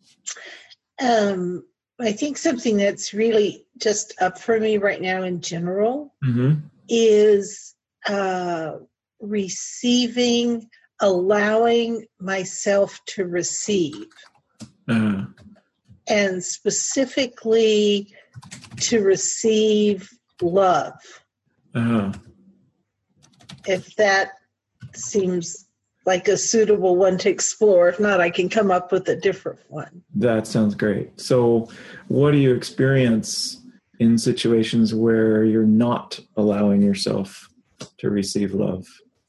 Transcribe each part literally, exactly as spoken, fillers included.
Um, I think something that's really just up for me right now in general Mm-hmm. is uh, receiving, allowing myself to receive. Uh, And specifically to receive love. uh, If that seems like a suitable one to explore. If not, I can come up with a different one. that sounds great. So what do you experience in situations where you're not allowing yourself to receive love?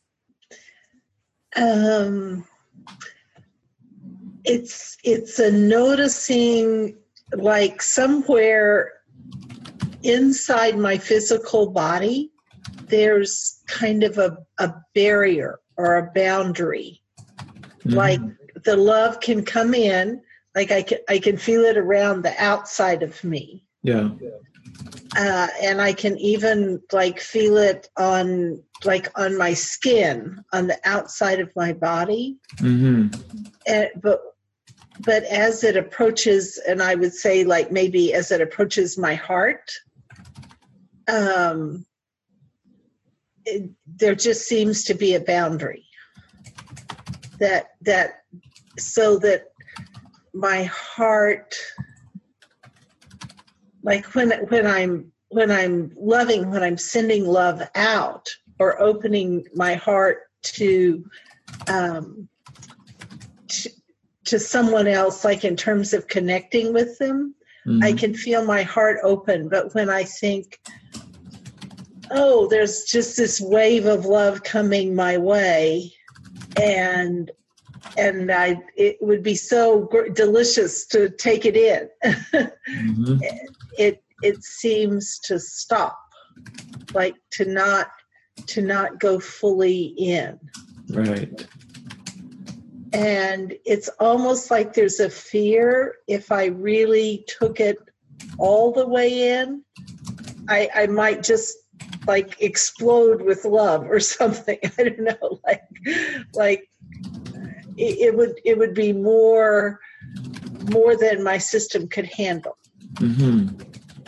Um, it's it's a noticing, like somewhere inside my physical body, there's kind of a, a barrier or a boundary. Mm-hmm. Like the love can come in, like I can, I can feel it around the outside of me. Yeah. Uh, and I can even like feel it on like on my skin, on the outside of my body. Mm-hmm. And, but but as it approaches, and I would say like maybe as it approaches my heart, um, it, there just seems to be a boundary. That that so that my heart, like when when I'm when I'm loving, when I'm sending love out or opening my heart to um, to, to someone else, like in terms of connecting with them, mm-hmm. I can feel my heart open. But when I think, oh, there's just this wave of love coming my way, and and I it would be so gr- delicious to take it in. Mm-hmm. It it seems to stop, like to not to not go fully in. Right. And it's almost like there's a fear if I really took it all the way in, I, I might just like explode with love or something. I don't know, like like it, it would it would be more more than my system could handle. Mm-hmm.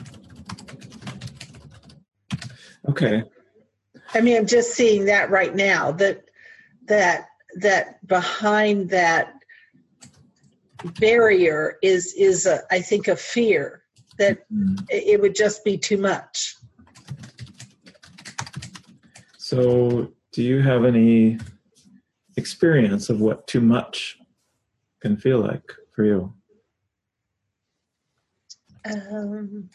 Okay. I mean, I'm just seeing that right now, that that that behind that barrier is is a, I think a fear that mm-hmm. it would just be too much. So do you have any experience of what too much can feel like for you? Um,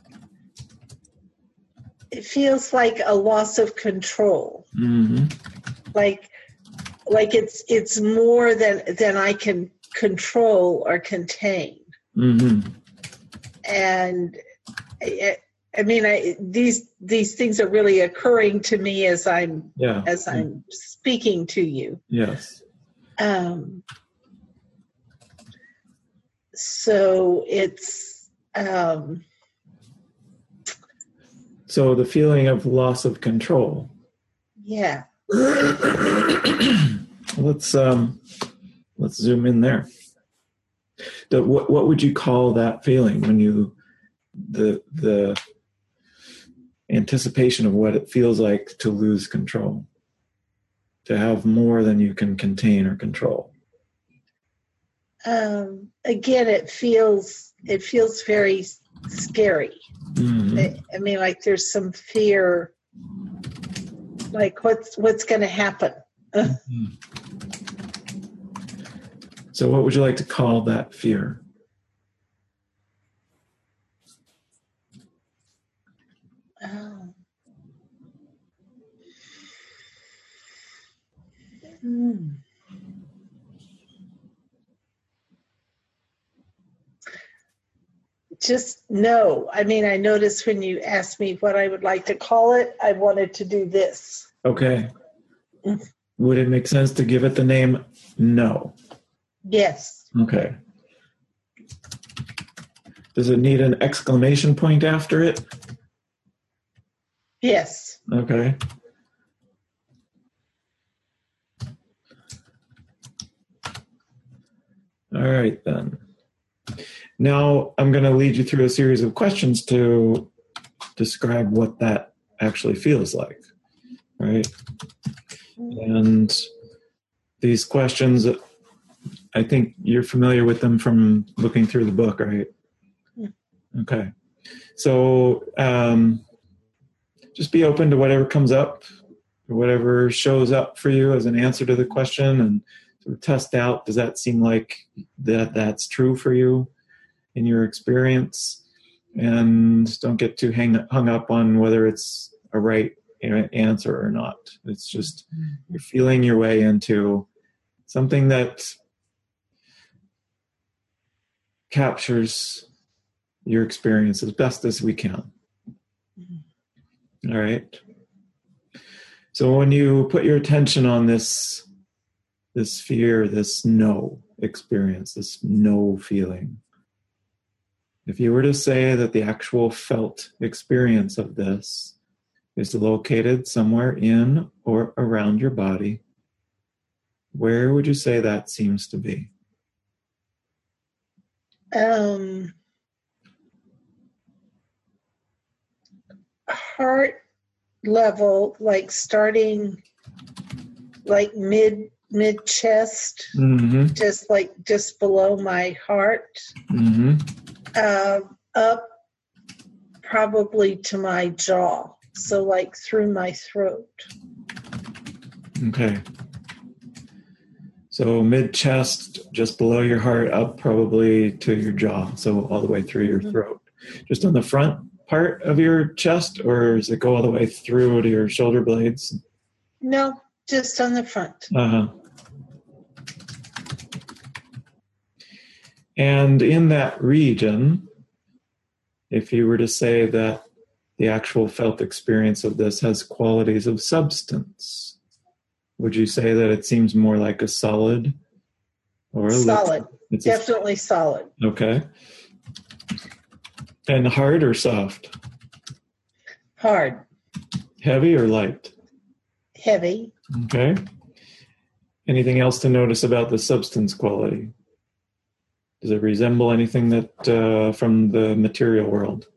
it feels like a loss of control. Mm-hmm. Like like it's it's more than than I can control or contain. Mm-hmm. And I, I mean, I, these these things are really occurring to me as I'm yeah. as I'm speaking to you. Yes. Um. So it's. Um, so the feeling of loss of control. Yeah. let's um, let's zoom in there. The, what what would you call that feeling when you the the anticipation of what it feels like to lose control, to have more than you can contain or control? Um, again, it feels it feels very scary. Mm-hmm. I, I mean, like there's some fear, like what's what's going to happen. Mm-hmm. So, what would you like to call that fear? Oh. Hmm. Just no. I mean, I noticed when you asked me what I would like to call it, I wanted to do this. Okay. Would it make sense to give it the name no? Yes. Okay. Does it need an exclamation point after it? Yes. Okay. All right, then. Now I'm going to lead you through a series of questions to describe what that actually feels like, right? And these questions, I think you're familiar with them from looking through the book, right? Okay. So um, just be open to whatever comes up, whatever shows up for you as an answer to the question, and sort of test out, does that seem like that that's true for you in your experience? And don't get too hang, hung up on whether it's a right answer or not. It's just you're feeling your way into something that captures your experience as best as we can. All right. So when you put your attention on this, this fear, this no experience, this no feeling, if you were to say that the actual felt experience of this is located somewhere in or around your body, where would you say that seems to be? Um, heart level, like starting like mid mid chest, mm-hmm. just like just below my heart, mm-hmm. uh, up probably to my jaw, so like through my throat. Okay. So mid chest, just below your heart, up probably to your jaw, so all the way through your Mm-hmm. throat. Just on the front part of your chest, or does it go all the way through to your shoulder blades? No, just on the front. Uh-huh. And in that region, if you were to say that the actual felt experience of this has qualities of substance, would you say that it seems more like a solid or a solid? liquid? It's Definitely a, solid. Okay. And hard or soft? Hard. Heavy or light? Heavy. Okay. Anything else to notice about the substance quality? Does it resemble anything that uh, from the material world?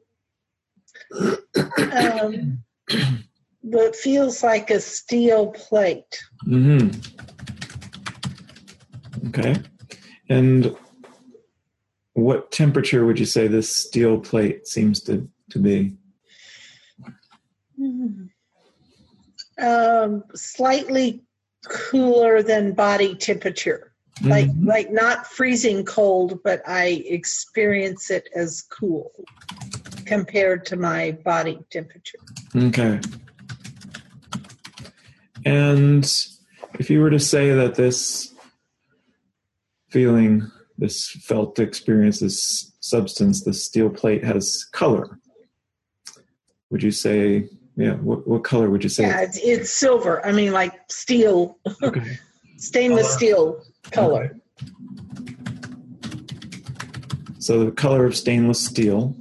Um, but it feels like a steel plate. Mm-hmm. Okay. And what temperature would you say this steel plate seems to, to be? Um, slightly cooler than body temperature. Mm-hmm. Like like not freezing cold, but I experience it as cool compared to my body temperature. Okay. And if you were to say that this feeling, this felt experience, this substance, this steel plate has color, would you say, yeah, what, what color would you say? Yeah, it's, it's silver. I mean, like steel, okay. stainless uh, steel color. Okay. So the color of stainless steel.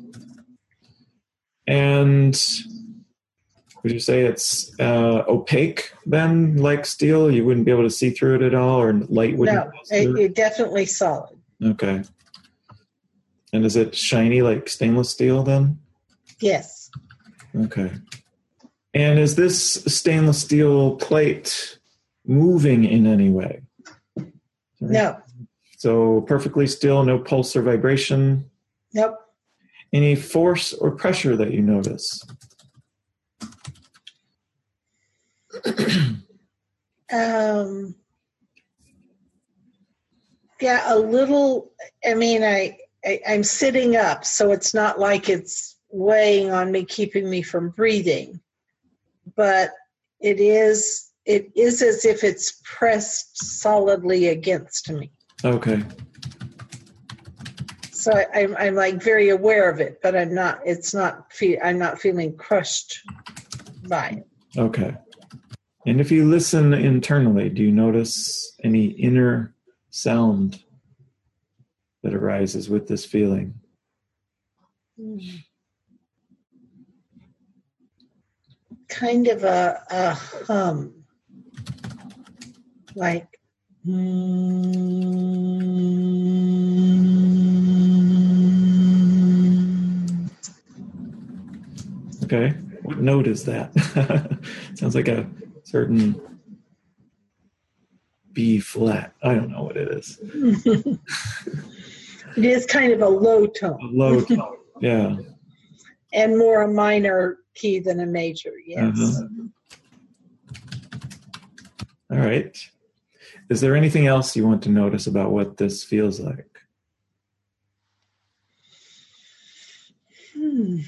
And would you say it's uh, opaque then, like steel? You wouldn't be able to see through it at all, or light wouldn't? No, it, it definitely solid. Okay. And is it shiny like stainless steel then? Yes. Okay. And is this stainless steel plate moving in any way? Right? No. So perfectly still, no pulse or vibration? Nope. Any force or pressure that you notice? um, yeah, a little. I mean, I, I I'm sitting up, so it's not like it's weighing on me, keeping me from breathing. But it is it is as if it's pressed solidly against me. Okay. So I, I'm I'm like very aware of it, but I'm not. It's not. Fe- I'm not feeling crushed by it. Okay. And if you listen internally, do you notice any inner sound that arises with this feeling? Mm. Kind of a, a hum, like. Mm, Okay. What note is that? Sounds like a certain B flat. I don't know what it is. It is kind of a low tone. A low tone. Yeah. And more a minor key than a major, yes. Uh-huh. All right. Is there anything else you want to notice about what this feels like? Hmm.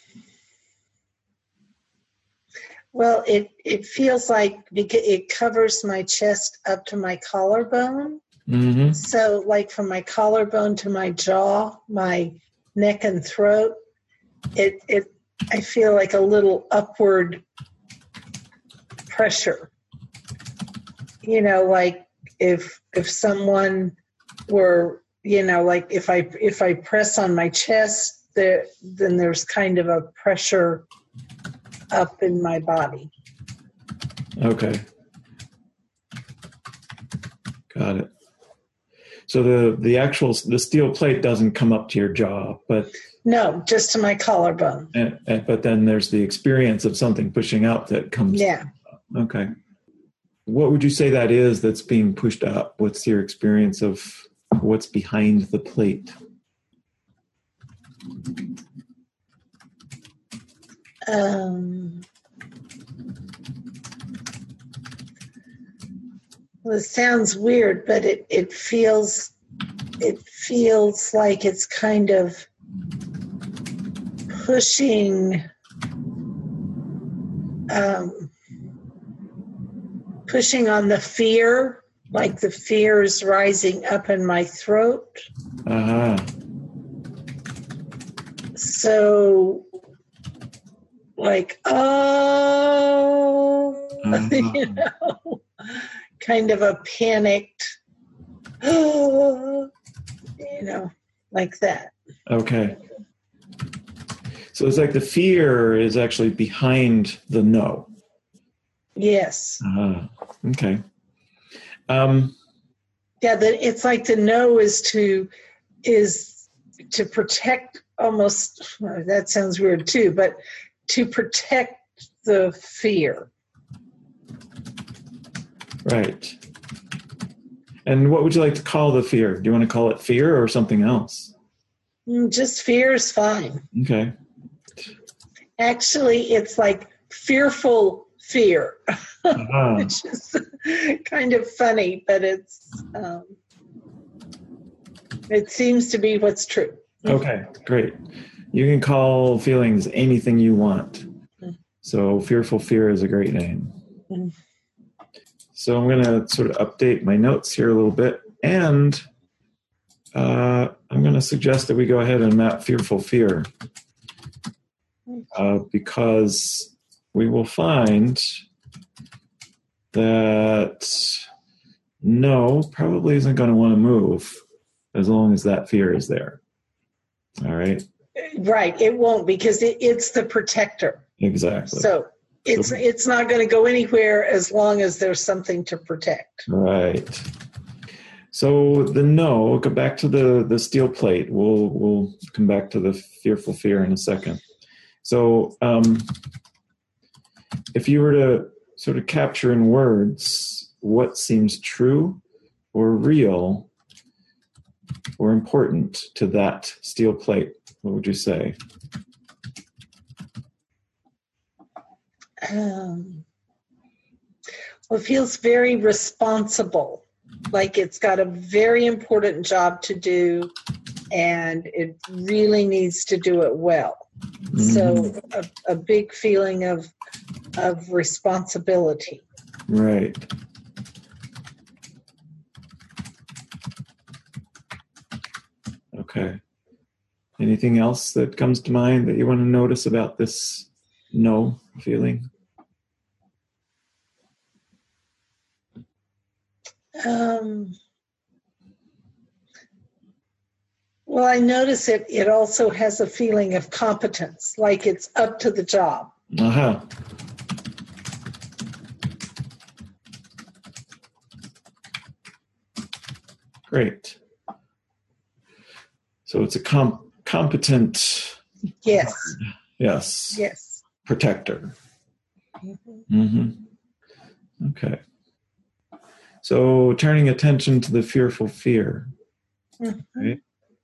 Well, it, it feels like it covers my chest up to my collarbone. Mm-hmm. So like from my collarbone to my jaw, my neck and throat, it, it I feel like a little upward pressure. You know, like if if someone were, you know, like if I if I press on my chest, there then there's kind of a pressure up in my body. Okay. Got it. So the the actual the steel plate doesn't come up to your jaw, but no, just to my collarbone. And, and, but then there's the experience of something pushing up that comes. Yeah. Okay. What would you say that is that's being pushed up? What's your experience of what's behind the plate? Um, well, it sounds weird, but it, it feels it feels like it's kind of pushing um, pushing on the fear, like the fear is rising up in my throat. Uh-huh. So, like, oh, Uh-huh. you know, kind of a panicked, oh, you know, like that. Okay. So it's like the fear is actually behind the no. Yes. Uh-huh. Okay. Um, yeah, the, it's like the no is to is to protect almost. Well, that sounds weird too, but to protect the fear. Right. And what would you like to call the fear? Do you want to call it fear or something else? Just fear is fine. Okay. Actually, it's like fearful fear, Uh-huh. which is kind of funny, but it's um, it seems to be what's true. Okay, great. You can call feelings anything you want. So fearful fear is a great name. Mm. So I'm going to sort of update my notes here a little bit, and uh, I'm going to suggest that we go ahead and map fearful fear, uh, because we will find that no probably isn't going to want to move as long as that fear is there. All right. Right. It won't, because it, it's the protector. Exactly. So it's it's not going to go anywhere as long as there's something to protect. Right. So the no, we'll go back to the, the steel plate. We'll we'll come back to the fearful fear in a second. So um, if you were to sort of capture in words what seems true or real or important to that steel plate, what would you say? Um, well, it feels very responsible, like it's got a very important job to do, and it really needs to do it well. Mm-hmm. So a, a big feeling of of responsibility. Right. Okay. Anything else that comes to mind that you want to notice about this no feeling? Um, well, I notice it, it also has a feeling of competence, like it's up to the job. Uh-huh. Great. So it's a comp- competent. Yes. Yes. Yes. protector. Mhm. Mm-hmm. Okay. So turning attention to the fearful fear, Mhm. right?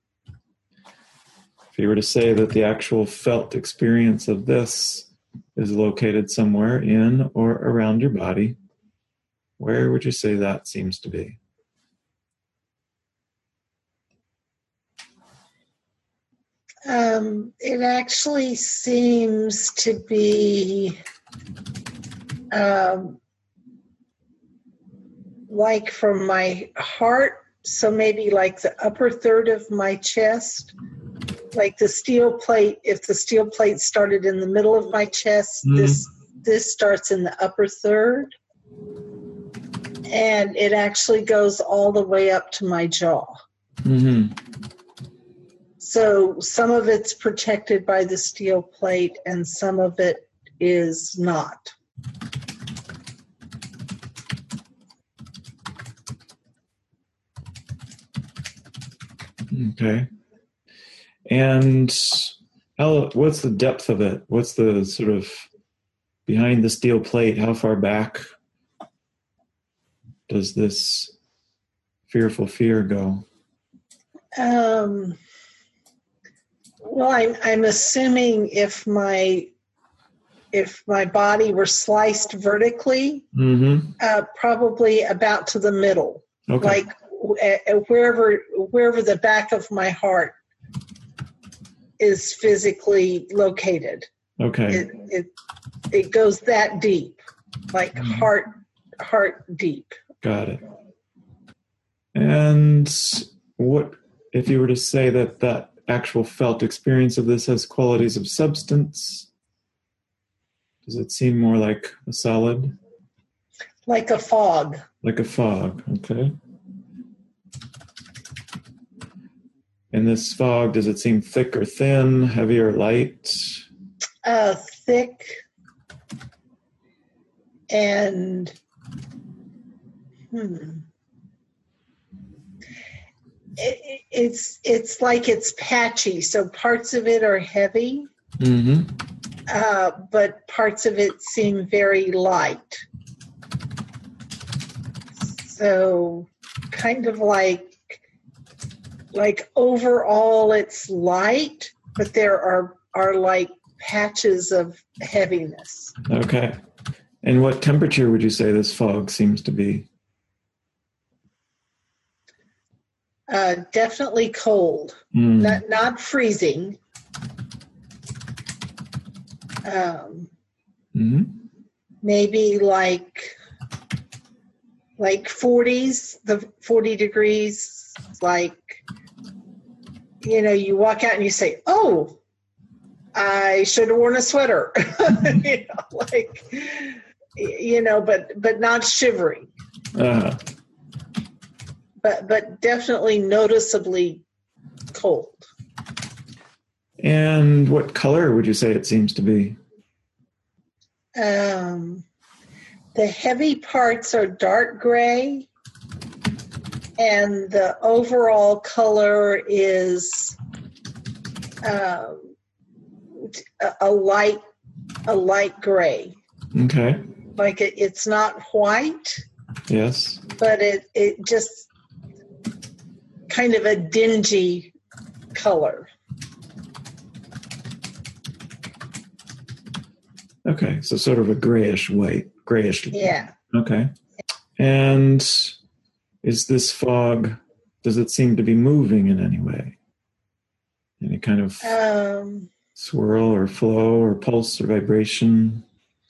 If you were to say that the actual felt experience of this is located somewhere in or around your body, where would you say that seems to be? Um, it actually seems to be um, like from my heart, so maybe like the upper third of my chest, like the steel plate. If the steel plate started in the middle of my chest, Mm. this this starts in the upper third, and it actually goes all the way up to my jaw. Mm-hmm. So some of it's protected by the steel plate and some of it is not. Okay. And how, what's the depth of it? What's the sort of behind the steel plate? How far back does this fearful fear go? Um, well, I'm, I'm assuming if my if my body were sliced vertically, Mm-hmm. uh, probably about to the middle, Okay. like uh, wherever wherever the back of my heart is physically located. Okay. It it it goes that deep, like Mhm. heart heart deep. Got it. And what if you were to say that that actual felt experience of this has qualities of substance? Does it seem more like a solid? Like a fog. Like a fog, okay. And this fog, does it seem thick or thin, heavy or light? Uh, thick and hmm. It, it's it's like it's patchy. So parts of it are heavy, Mm-hmm. uh, but parts of it seem very light. So kind of like like overall it's light, but there are are like patches of heaviness. Okay. And what temperature would you say this fog seems to be? Uh, definitely cold, Mm. not not freezing. Um, Mm-hmm. maybe like like forties, the forty degrees. Like, you know, you walk out and you say, "Oh, I should have worn a sweater," you know, like, you know, but but not shivering, Uh, but but definitely noticeably cold. and what color would you say it seems to be? Um, the heavy parts are dark gray, and the overall color is um, a, a light a light gray. Okay. Like it, it's not white, Yes. but it it just kind of a dingy color. Okay. So sort of a grayish white, grayish. Yeah. Okay. And is this fog, does it seem to be moving in any way? Any kind of Um, swirl or flow or pulse or vibration?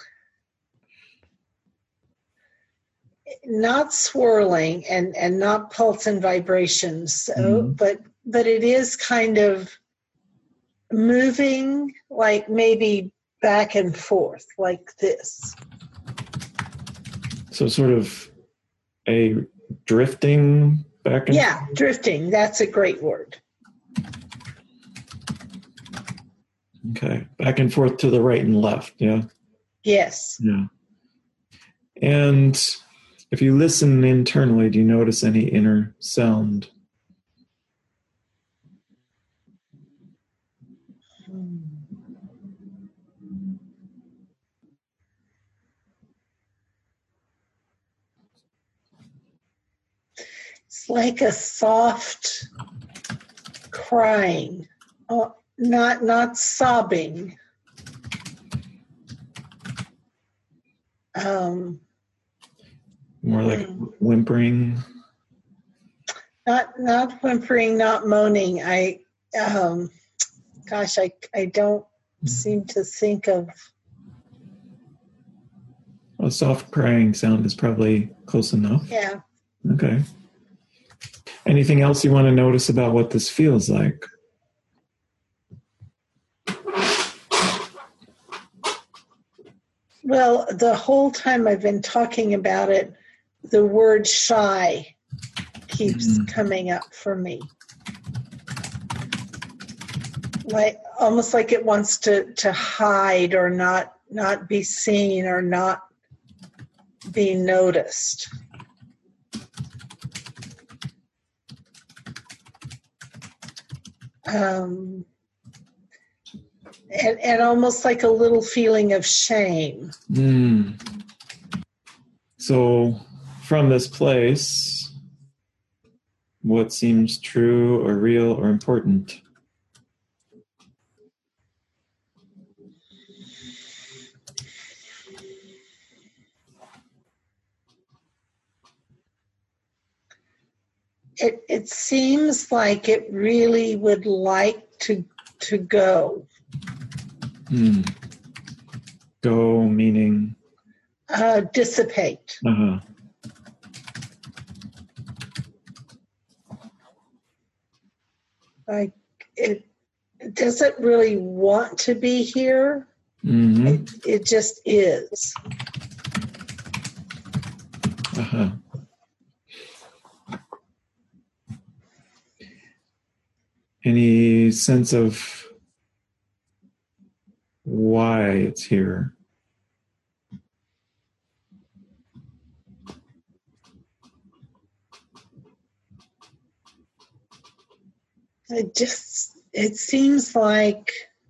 not swirling and, and not pulse and vibrations. So, Mm-hmm. but but it is kind of moving, like maybe back and forth, like this. So sort of a drifting back and Yeah, drifting. That's a great word. Okay. Back and forth to the right and left, yeah? Yes. Yeah. And if you listen internally, do you notice any inner sound? it's like a soft crying, uh, not not sobbing. Um, More like hmm. whimpering. Not not whimpering, not moaning. I, um, gosh, I I don't seem to think of. A soft crying sound is probably close enough. Yeah. Okay. Anything else you want to notice about what this feels like? Well, the whole time I've been talking about it, the word shy keeps mm. coming up for me. Like almost like it wants to, to hide or not not be seen or not be noticed. Um, and, and almost like a little feeling of shame. Mm. So from this place, what seems true or real or important? It it seems like it really would like to to go. Hmm. Go meaning? Uh, dissipate. Uh-huh. Like it, it doesn't really want to be here. Mm-hmm. It, it just is. Uh-huh. Any sense of why it's here? It just, it seems like,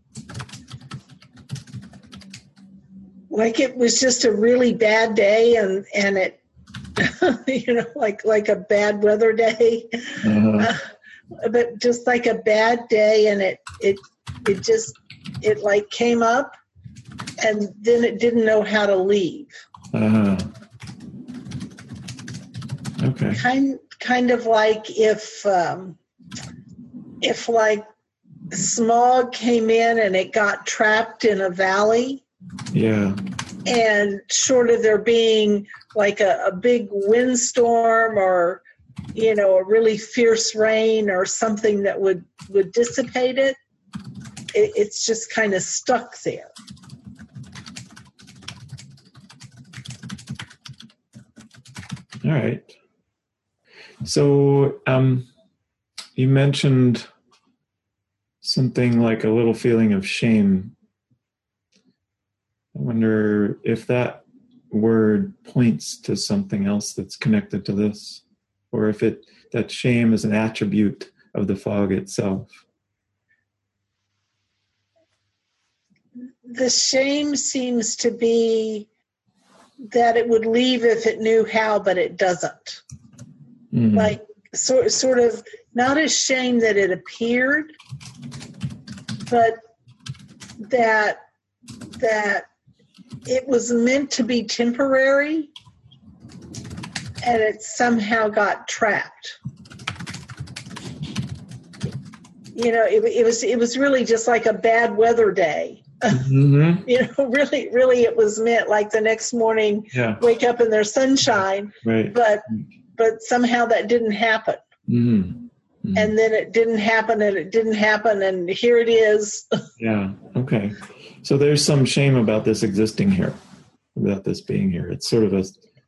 like it was just a really bad day and, and it, you know, like, like a bad weather day. Uh-huh. Uh, but just like a bad day and it, it, it just, it like came up and then it didn't know how to leave. Uh-huh. Okay. Kind, kind of like if, um, if like smog came in and it got trapped in a valley. Yeah. And short of there being like a, a big windstorm or, you know, a really fierce rain or something that would, would dissipate it, it it's just kind of stuck there. All right. So um, you mentioned something like a little feeling of shame. I wonder if that word points to something else that's connected to this, or if it that shame is an attribute of the fog itself. The shame seems to be that it would leave if it knew how, but it doesn't. Mm-hmm. Like sort sort of not a shame that it appeared, but that that it was meant to be temporary and it somehow got trapped. You know, it, it was it was really just like a bad weather day. Mm-hmm. You know, really, really it was meant like the next morning, yeah. Wake up in their sunshine, right. but but somehow that didn't happen. Mm-hmm. Mm-hmm. And then it didn't happen and it didn't happen and here it is. Yeah, okay. So there's some shame about this existing here, about this being here. It's sort of a...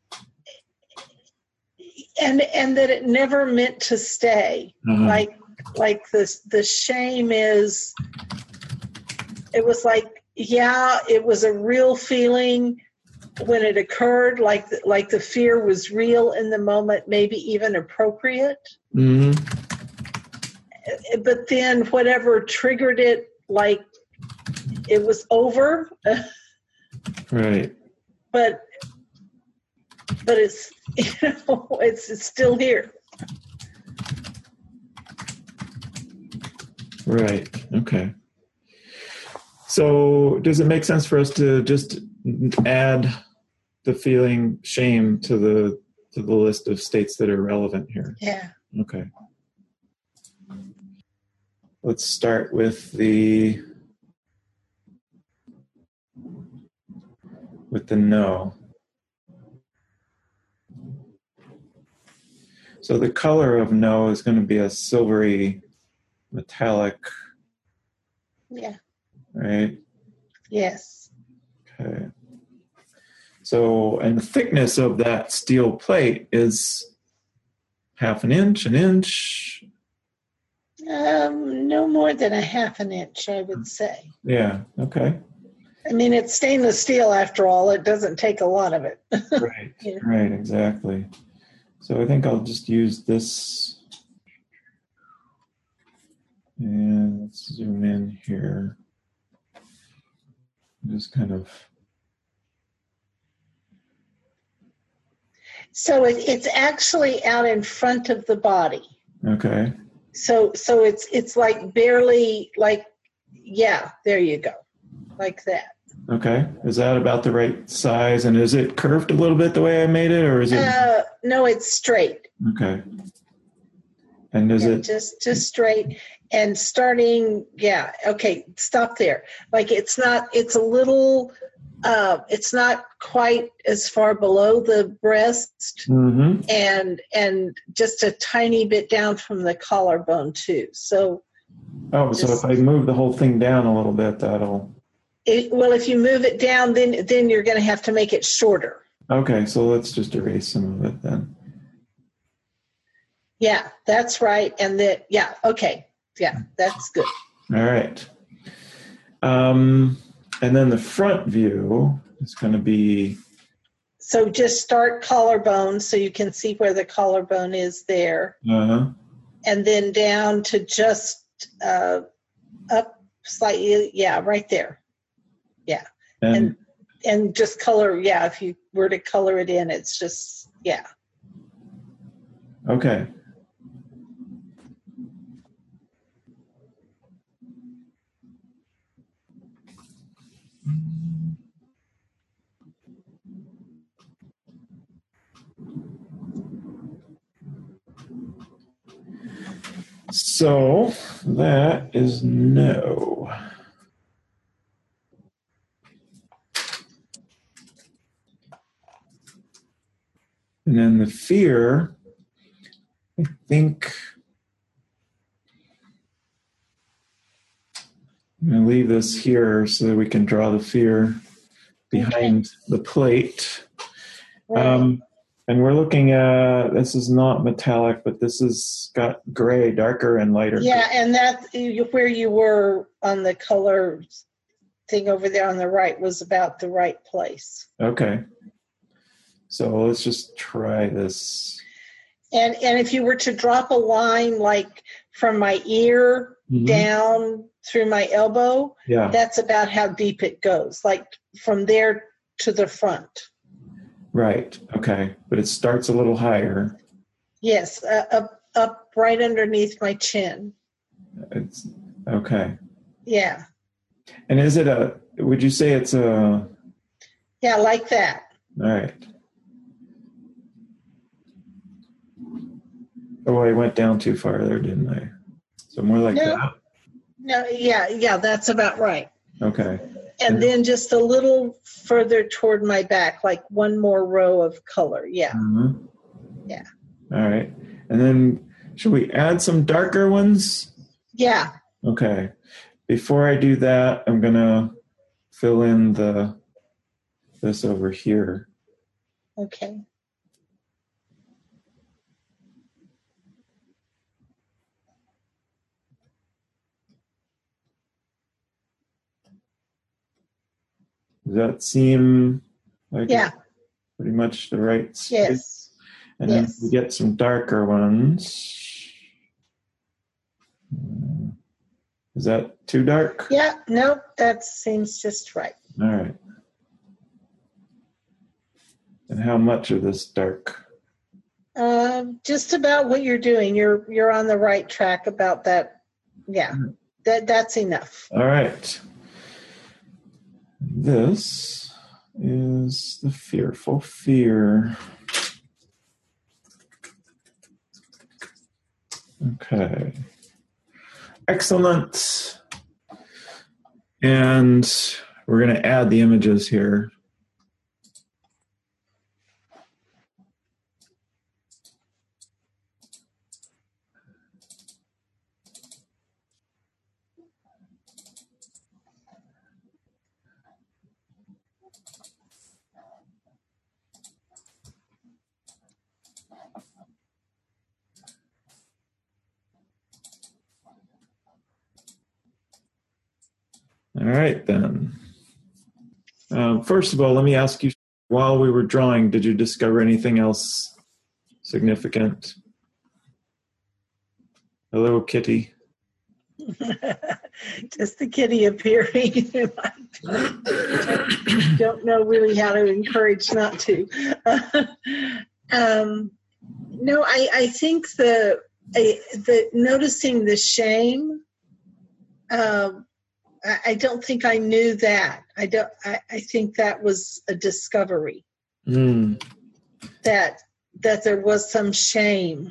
And and that it never meant to stay. Uh-huh. Like like this the shame is, it was like, yeah, it was a real feeling when it occurred, like the, like the fear was real in the moment, maybe even appropriate. Mm-hmm. But then whatever triggered it, like it was over. Right. But but it's, you know, it's, it's still here. Right. Okay. So does it make sense for us to just add the feeling shame to the to the list of states that are relevant here? Yeah. Okay. Let's start with the with the no. So the color of no is going to be a silvery metallic, Yeah. right? Yes. Okay. So, and the thickness of that steel plate is half an inch, an inch. Um, no more than a half an inch, I would say. Yeah. Okay. I mean, it's stainless steel after all. It doesn't take a lot of it. Right. Yeah. Right. Exactly. So I think I'll just use this. And let's zoom in here. Just kind of. So it, it's actually out in front of the body. Okay. So so it's it's like barely like, yeah, there you go, like that. Okay. Is that about the right size? And is it curved a little bit the way I made it, or is it? Uh, no, it's straight. Okay. And is Yeah, it? just just straight and starting? Yeah. Okay. Stop there. Like it's not. It's a little. Uh, it's not quite as far below the breast, Mm-hmm. and and just a tiny bit down from the collarbone too. So. Oh, so Just- if I move the whole thing down a little bit, that'll. It, well, if you move it down, then then you're going to have to make it shorter. Okay, so let's just erase some of it then. Yeah, that's right. And that, yeah, okay. Yeah, that's good. All right. Um, and then the front view is going to be. So just start collarbone so you can see where the collarbone is there. Uh-huh. And then down to just uh, up slightly. Yeah, right there. Yeah. And, And and just color. Yeah, if you were to color it in, it's just, yeah. okay. So that is no. And then the fear, I think I'm going to leave this here so that we can draw the fear behind the plate. Right. Um, and we're looking at, this is not metallic, but this has got gray, darker and lighter. Yeah, and that where you were on the color thing over there on the right was about the right place. Okay. So let's just try this. And and if you were to drop a line like from my ear Mhm. down through my elbow, Yeah. that's about how deep it goes, like from there to the front. Right. Okay. But it starts a little higher. Yes, uh, up up right underneath my chin. It's okay. Yeah, And is it a, would you say it's a, yeah, like that. all right. Oh, I went down too far there, didn't I? So more like No. that. No, yeah, yeah, that's about right. Okay. And then just a little further toward my back, like one more row of color. Yeah. Mhm. Yeah. All right. And then should we add some darker ones? Yeah. Okay. Before I do that, I'm going to fill in the this over here. Okay. Does that seem like Yeah. pretty much the right space? Yes. And then Yes. we get some darker ones. Uh, Is that too dark? Yeah. No, that seems just right. All right. And how much of this dark? Um, just about what you're doing. You're you're on the right track about that. Yeah. that that's enough. All right. This is the fearful fear. Okay. Excellent. And we're going to add the images here. All right, then. Um, first of all, let me ask you, while we were drawing, did you discover anything else significant? Hello, Kitty. Just the kitty appearing. I don't know really how to encourage not to. um, no, I, I think the, I, the noticing the shame, um, I, I don't think I knew that. I don't. I, I think that was a discovery. Mm. That that there was some shame.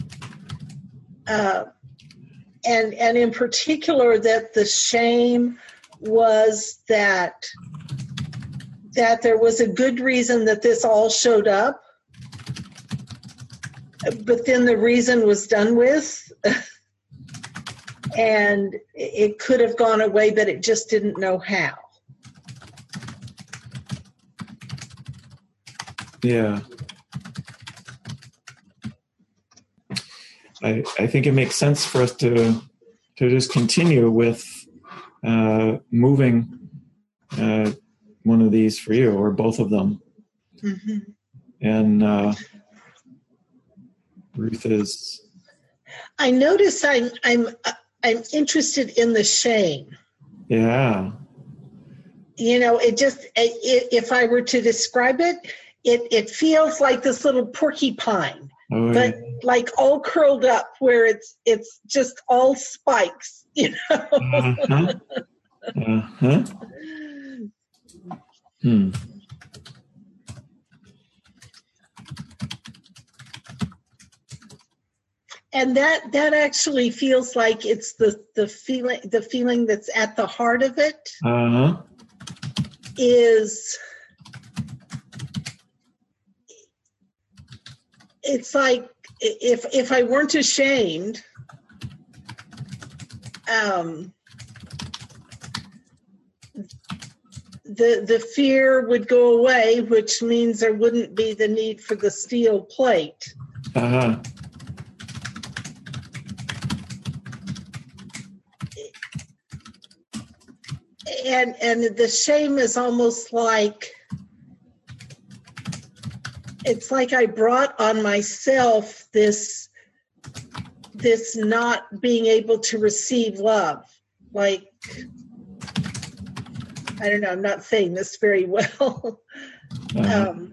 Uh, And and in particular, that the shame was that that there was a good reason that this all showed up, but then the reason was done with, and it could have gone away, but it just didn't know how. Yeah. I, I think it makes sense for us to to just continue with uh, moving uh, one of these for you, or both of them. Mm-hmm. And uh, Ruth is. I notice I'm I'm I'm interested in the shame. Yeah. You know, it just it, if I were to describe it, it it feels like this little porcupine. Oh, But yeah. like all curled up, where it's it's just all spikes, you know. Uh-huh. Uh-huh. Hmm. And that that actually feels like it's the the feeling the feeling that's at the heart of it Uh-huh. is it's like if if I weren't ashamed, um, the the fear would go away, which means there wouldn't be the need for the steel plate. Uh-huh. And and the shame is almost like it's like I brought on myself this this not being able to receive love. Like, I don't know, I'm not saying this very well. Uh-huh. um,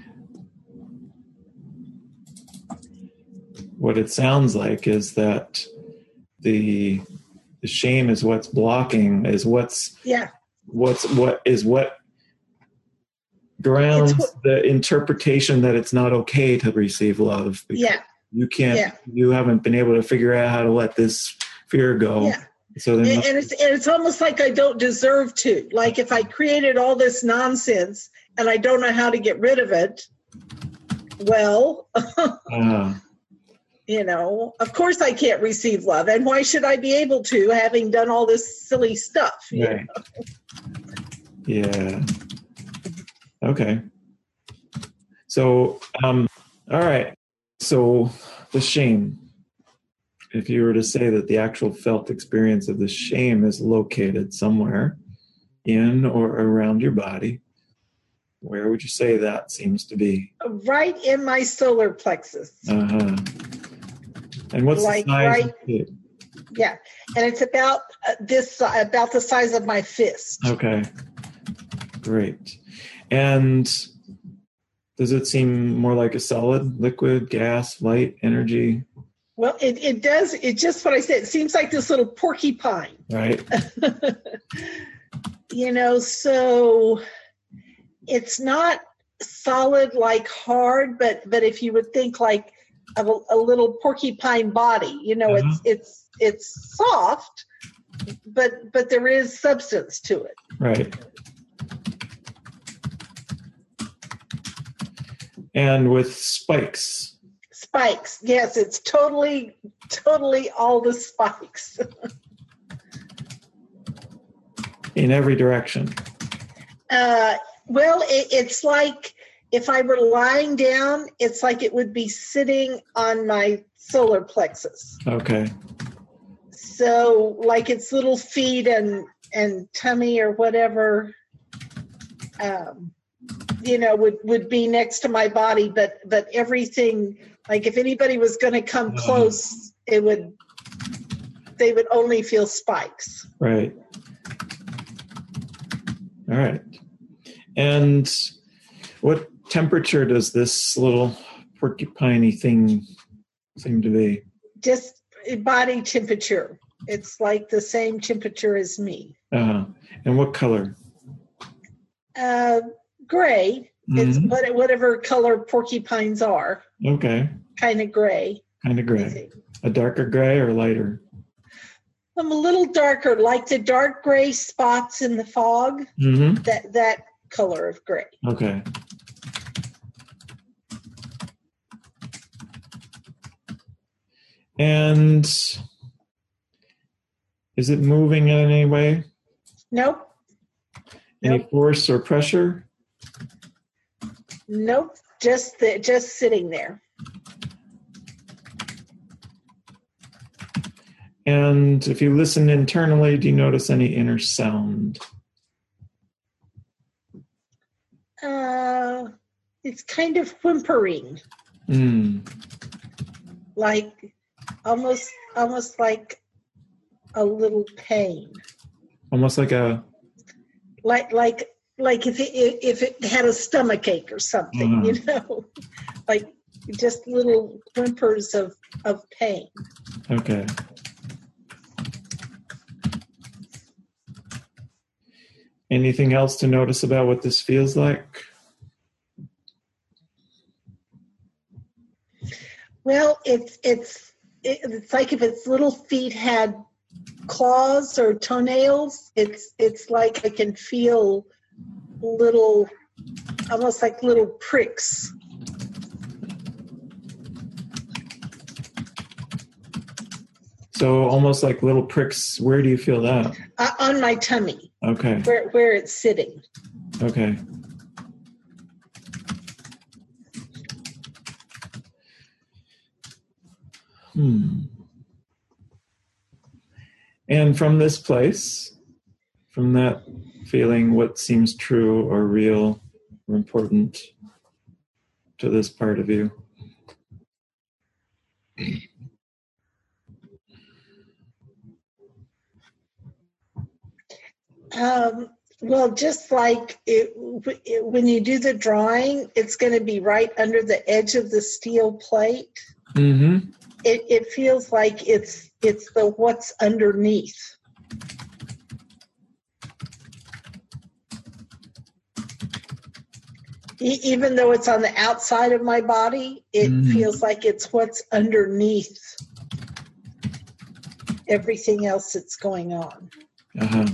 What it sounds like is that the the shame is what's blocking, is what's yeah. what's what is what grounds what, the interpretation that it's not okay to receive love. Yeah. You can't, yeah. you haven't been able to figure out how to let this fear go. Yeah. So then, and, and it's and it's almost like I don't deserve to. Like if I created all this nonsense and I don't know how to get rid of it, well, uh, you know, of course I can't receive love. And why should I be able to, having done all this silly stuff? You right. know? Yeah. Okay. So, um, all right. So the shame, if you were to say that the actual felt experience of the shame is located somewhere in or around your body, where would you say that seems to be? Right in my solar plexus. Uh-huh. And what's like the size right, of it? Yeah, and it's about uh, this uh, about the size of my fist. Okay, great. And does it seem more like a solid, liquid, gas, light, energy? Well, it, it does. It's just what I said. It seems like this little porcupine. Right. You know, so it's not solid like hard, but but if you would think like of a, a little porcupine body, you know, Uh-huh. it's it's it's soft, but but there is substance to it. Right. And with spikes. Spikes, yes, it's totally totally all the spikes. In every direction. Uh, well, it, it's like if I were lying down, it's like it would be sitting on my solar plexus. Okay. So, like its little feet and and tummy or whatever, um, you know, would would be next to my body. But but everything, like if anybody was going to come close, it would. They would only feel spikes. Right. All right. And what temperature does this little porcupine-y thing seem to be? Just body temperature. It's like the same temperature as me. Uh-huh. And what color? Uh, gray. It's Mhm. what- whatever color porcupines are. Okay. Kind of gray. Kind of I gray. think. A darker gray or lighter? I'm a little darker, like the dark gray spots in the fog. Mm-hmm. That that color of gray. Okay. And is it moving in any way? Nope. Any Nope. force or pressure? Nope. Just the, just sitting there. And if you listen internally, do you notice any inner sound? Uh, it's kind of whimpering, Mm. like almost almost like a little pain. Almost like a, like like like if it if it had a stomach ache or something, Uh-huh. you know, like just little whimpers of of pain. okay. Anything else to notice about what this feels like? Well, it's it's it's like if its little feet had claws or toenails. It's it's like I can feel little, almost like little pricks. So almost like little pricks. Where do you feel that? Uh, on my tummy, Okay. where where it's sitting. Okay. Hmm. And from this place, from that feeling, what seems true or real or important to this part of you? Um, well, just like it, it, when you do the drawing, it's going to be right under the edge of the steel plate. Mm-hmm. It, it feels like it's it's the what's underneath. E- even though it's on the outside of my body, it Mm. feels like it's what's underneath everything else that's going on. Uh-huh.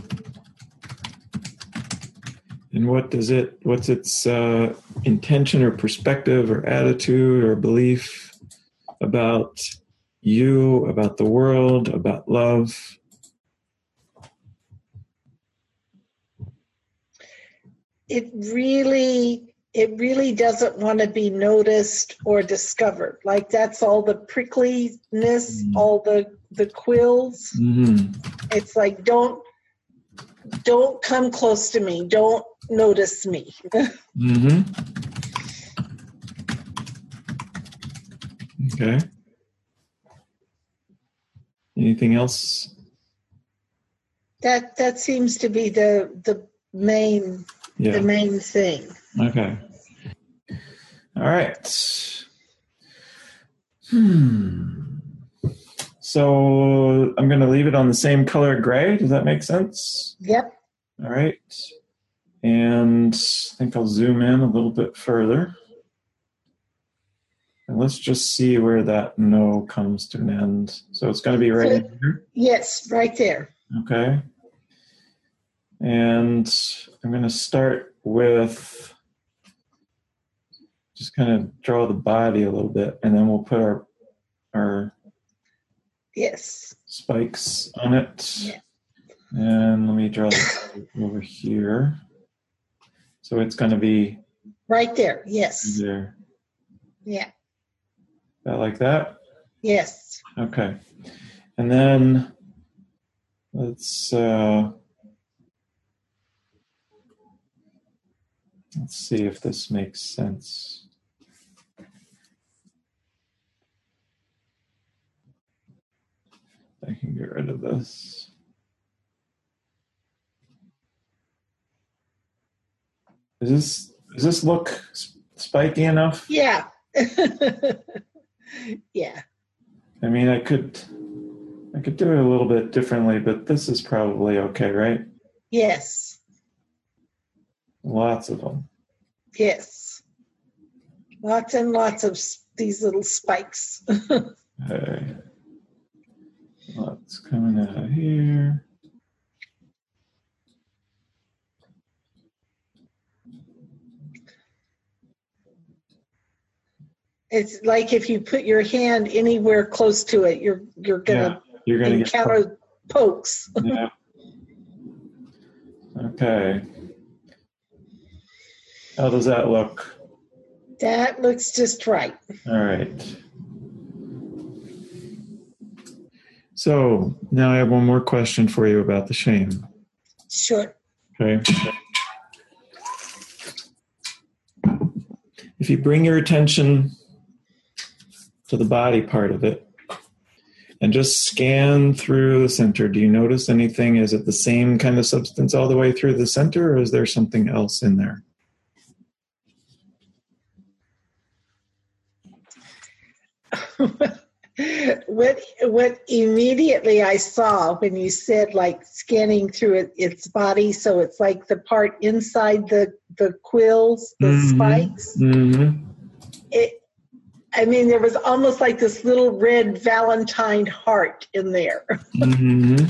And what does it, what's its uh, intention or perspective or attitude or belief about you, about the world, about love? It really, it really doesn't want to be noticed or discovered. Like that's all the prickliness, Mm. all the the quills. Mm-hmm. It's like don't don't come close to me. Don't notice me. Mm-hmm. Okay. Anything else? That that seems to be the the main Yeah. the main thing. Okay. All right. Hmm. So I'm going to leave it on the same color gray. Does that make sense? Yep. All right. And I think I'll zoom in a little bit further. And let's just see where that no comes to an end. So it's going to be right So, here. yes, right there. Okay. And I'm going to start with just kind of draw the body a little bit, and then we'll put our our Yes. spikes on it. Yeah. And let me draw this over here. So it's going to be Right there. Yes. there. Yeah. About like that? Yes. Okay. And then let's uh, let's see if this makes sense. I can get rid of this. Does this does this look spiky enough? Yeah. Yeah. I mean, I could I could do it a little bit differently, but this is probably okay, right? Yes. Lots of them. Yes. Lots and lots of s- these little spikes. Okay. Lots coming out of here. It's like if you put your hand anywhere close to it, you're you're Yeah, gonna you're gonna get encounter pokes. yeah. Okay. How does that look? That looks just right. All right. So now I have one more question for you about the shame. Sure. Okay. If you bring your attention to the body part of it and just scan through the center, do you notice anything? Is it the same kind of substance all the way through the center, or is there something else in there? what what immediately I saw when you said like scanning through it, its body, so it's like the part inside the the quills, the Mm-hmm. spikes. Mm-hmm. It, I mean, there was almost like this little red Valentine heart in there. Mm-hmm.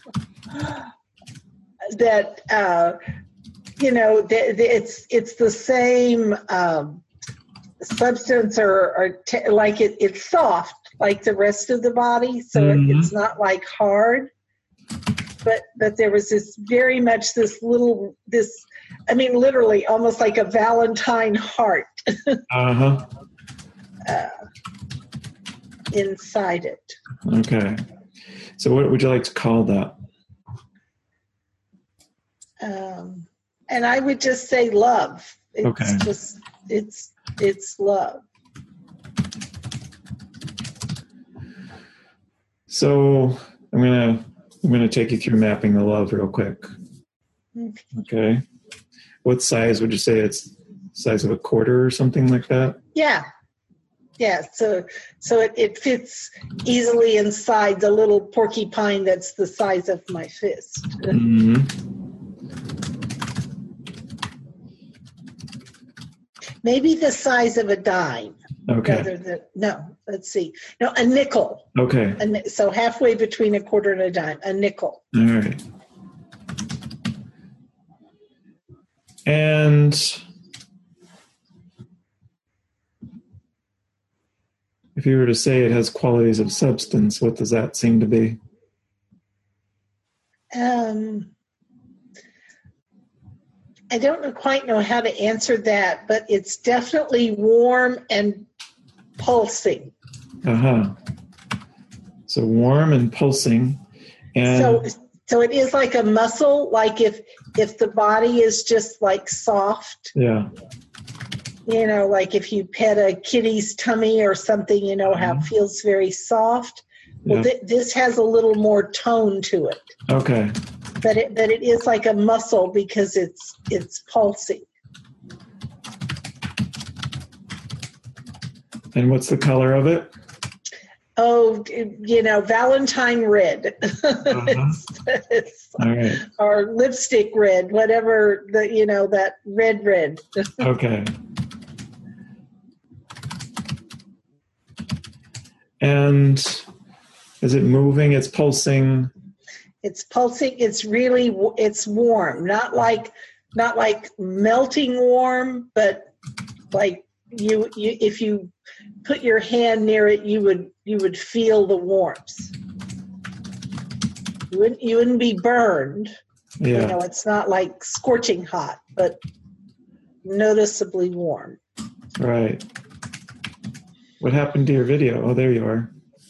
that uh, you know, the, the, it's it's the same um, substance, or, or t- like it, it's soft like the rest of the body, so Mhm. it, it's not like hard. But but there was this very much this little this, I mean, literally almost like a Valentine heart Uh-huh. uh, inside it. Okay. So what would you like to call that? Um, and I would just say love. It's Okay. just it's it's love. So I'm gonna I'm gonna take you through mapping the love real quick. Okay. Okay. What size would you say it's? Size of a quarter or something like that? Yeah. Yeah. So so it, it fits easily inside the little porcupine that's the size of my fist. Mm-hmm. Maybe the size of a dime. Okay. Rather than, no, let's see. No, a nickel. Okay. A, ni- so halfway between a quarter and a dime, a nickel. All right. And if you were to say it has qualities of substance, what does that seem to be? Um, I don't know, quite know how to answer that, but it's definitely warm and pulsing. Uh-huh. So warm and pulsing. And So, so it is like a muscle. Like if if the body is just like soft, yeah. you know, like if you pet a kitty's tummy or something, you know how it feels very soft. Well, Yeah. th- this has a little more tone to it, Okay. but it but it is like a muscle because it's it's pulsing. And what's the color of it? Oh, you know, Valentine red. Uh-huh. it's, it's, All right. or lipstick red, whatever the, you know, that red, red. Okay. And is it moving? It's pulsing? It's pulsing. It's really, it's warm, not like, not like melting warm, but like you, you, if you put your hand near it, you would, you would feel the warmth. You wouldn't, you wouldn't be burned. Yeah. You know, it's not like scorching hot, but noticeably warm. Right. What happened to your video? Oh, there you are.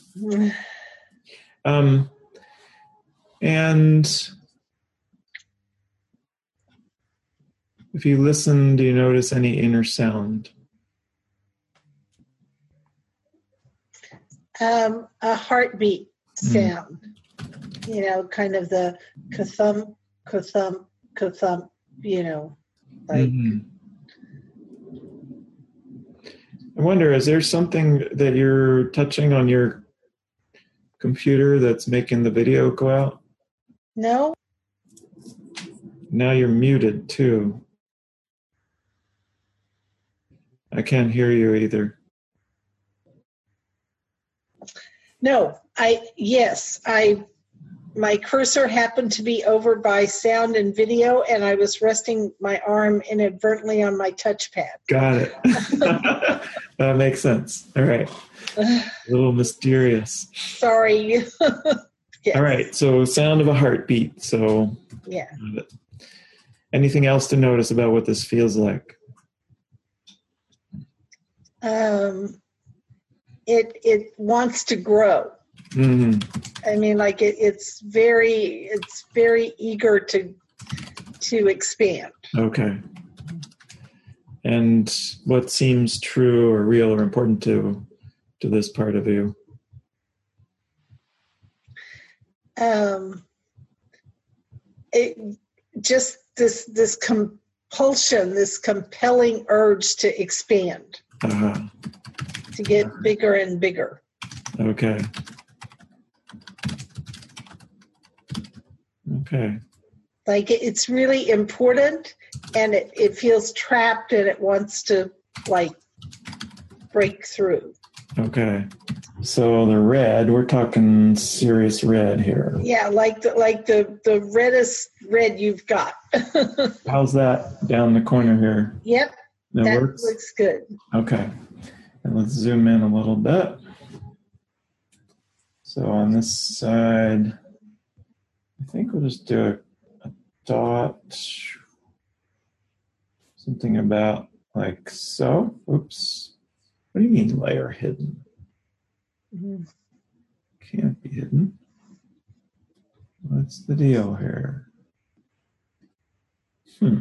Um, and if you listen, do you notice any inner sound? Um, a heartbeat sound, mm. you know, kind of the ka-thump, ka-thump, ka-thump, you know, like. Mm-hmm. I wonder, is there something that you're touching on your computer that's making the video go out? No. Now you're muted too. I can't hear you either. No, I, yes, I, my cursor happened to be over by sound and video, and I was resting my arm inadvertently on my touchpad. Got it. That makes sense. All right. A little mysterious. Sorry. Yes. All right. So sound of a heartbeat. So yeah. Anything else to notice about what this feels like? Um, it it wants to grow. Mm-hmm. I mean, like it, it's very it's very eager to to expand. Okay. And what seems true or real or important to to this part of you? Um, it just this this compulsion, this compelling urge to expand, Uh-huh. to get bigger and bigger. Okay. Okay. Like it's really important, and it, it feels trapped, and it wants to like break through. Okay. So the red, we're talking serious red here. Yeah, like the like the, the reddest red you've got. How's that down the corner here? Yep. That, that works? looks good. Okay. And let's zoom in a little bit. So on this side, I think we'll just do a, a dot, something about like so. Oops. What do you mean layer hidden? Mm-hmm. Can't be hidden. What's the deal here? Hmm.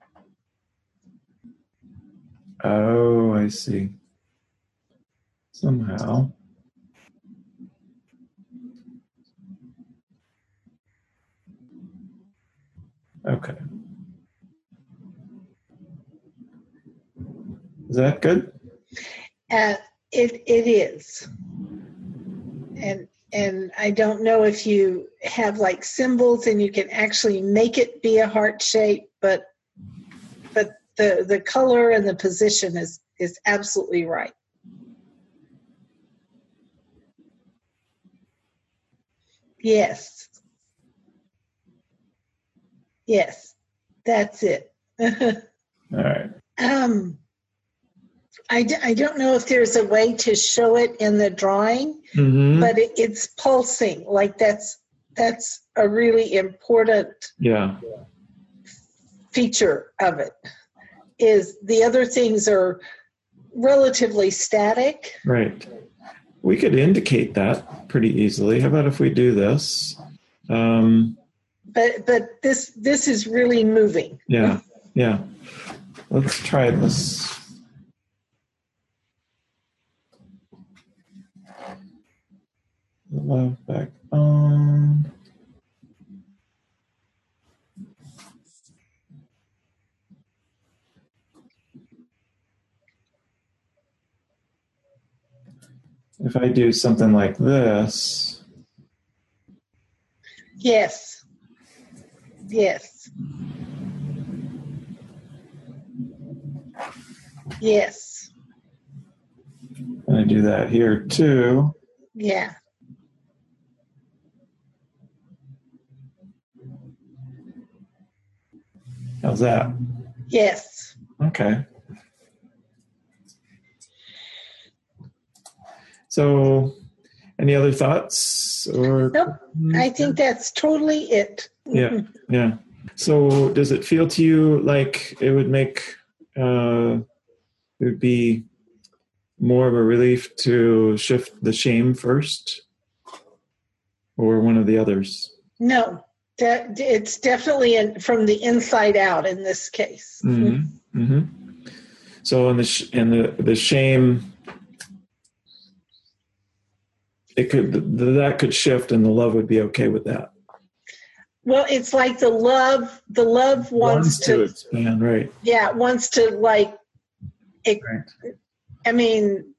Oh, I see. Somehow. Okay. Is that good? Uh, it it is. And and I don't know if you have like symbols and you can actually make it be a heart shape, but but the the color and the position is is absolutely right. Yes. Yes. That's it. All right. Um I, d- I don't know if there's a way to show it in the drawing, Mm-hmm. but it, it's pulsing. Like that's that's a really important Yeah. feature of it. Is the other things are relatively static. Right. We could indicate that pretty easily. How about if we do this? Um, But but this this is really moving. yeah. Yeah. Let's try this. Love back on. if I do something like this, Yes. Yes. Yes. and I do that here too, Yeah. how's that? Yes. Okay. So, any other thoughts or? Nope. I think that's totally it. Yeah, yeah. So, does it feel to you like it would make uh, it would be more of a relief to shift the shame first, or one of the others? No, that it's definitely in, from the inside out in this case. Mm-hmm. Mm-hmm. So, in the sh- in the the shame, it could that could shift, and the love would be okay with that. Well, it's like the love, the love wants, Wants to, to expand, right? Yeah, wants to like. It, Right. I mean,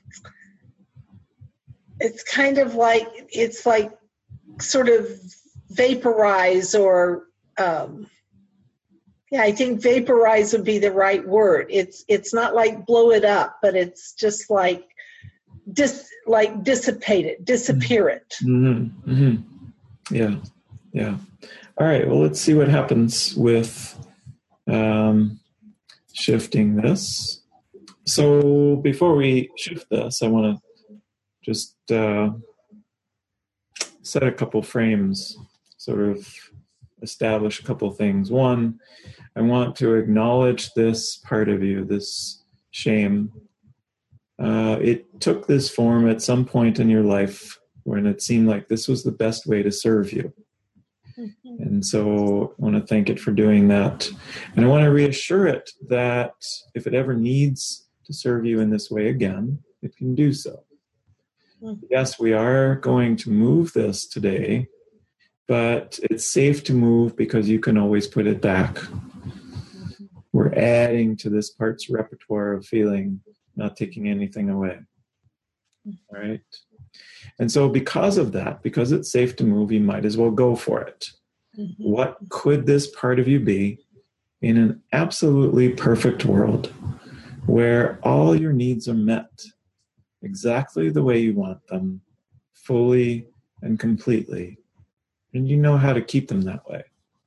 it's kind of like it's like sort of vaporize or. Um, Yeah, I think vaporize would be the right word. It's it's not like blow it up, but it's just like dis like dissipate it, disappear it. Mm-hmm. Mm-hmm. Yeah, yeah. All right. Well, let's see what happens with um, shifting this. So before we shift this, I want to just uh, set a couple frames, sort of establish a couple things. One, I want to acknowledge this part of you, this shame. Uh, it took this form at some point in your life when it seemed like this was the best way to serve you. Mm-hmm. And so I want to thank it for doing that. And I want to reassure it that if it ever needs to serve you in this way again, it can do so. Mm-hmm. Yes, we are going to move this today, but it's safe to move because you can always put it back. Mm-hmm. We're adding to this part's repertoire of feeling, not taking anything away. Mm-hmm. Right? And so because of that, because it's safe to move, you might as well go for it. Mm-hmm. What could this part of you be in an absolutely perfect world where all your needs are met exactly the way you want them, fully and completely, and you know how to keep them that way?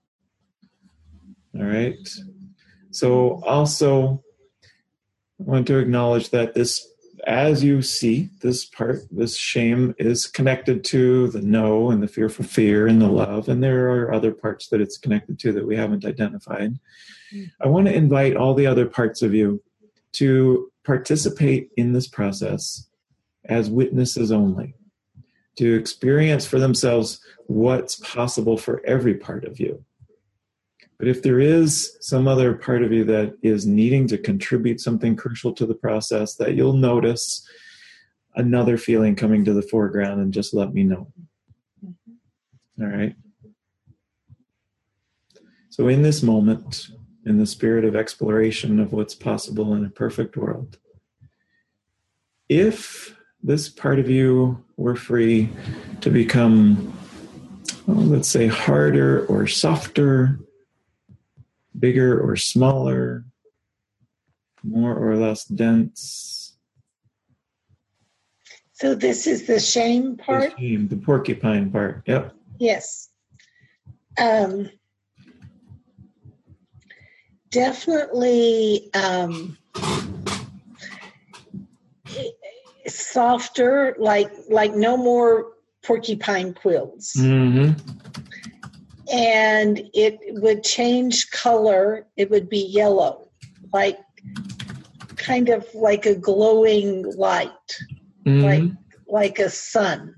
All right? So also, I want to acknowledge that this, as you see, this part, this shame is connected to the no and the fearful fear and the love, and there are other parts that it's connected to that we haven't identified. Mm-hmm. I want to invite all the other parts of you to participate in this process as witnesses only, to experience for themselves what's possible for every part of you. But if there is some other part of you that is needing to contribute something crucial to the process, that you'll notice another feeling coming to the foreground, and just let me know. Mm-hmm. All right? So in this moment, in the spirit of exploration of what's possible in a perfect world, if this part of you were free to become, well, let's say, harder or softer, bigger or smaller, more or less dense. So this is the shame part? The shame, the porcupine part, yep. Yes. Um, definitely um, softer, like like no more porcupine quills. Mm-hmm. And it would change color. It would be yellow, like kind of like a glowing light, mm-hmm. like like a sun.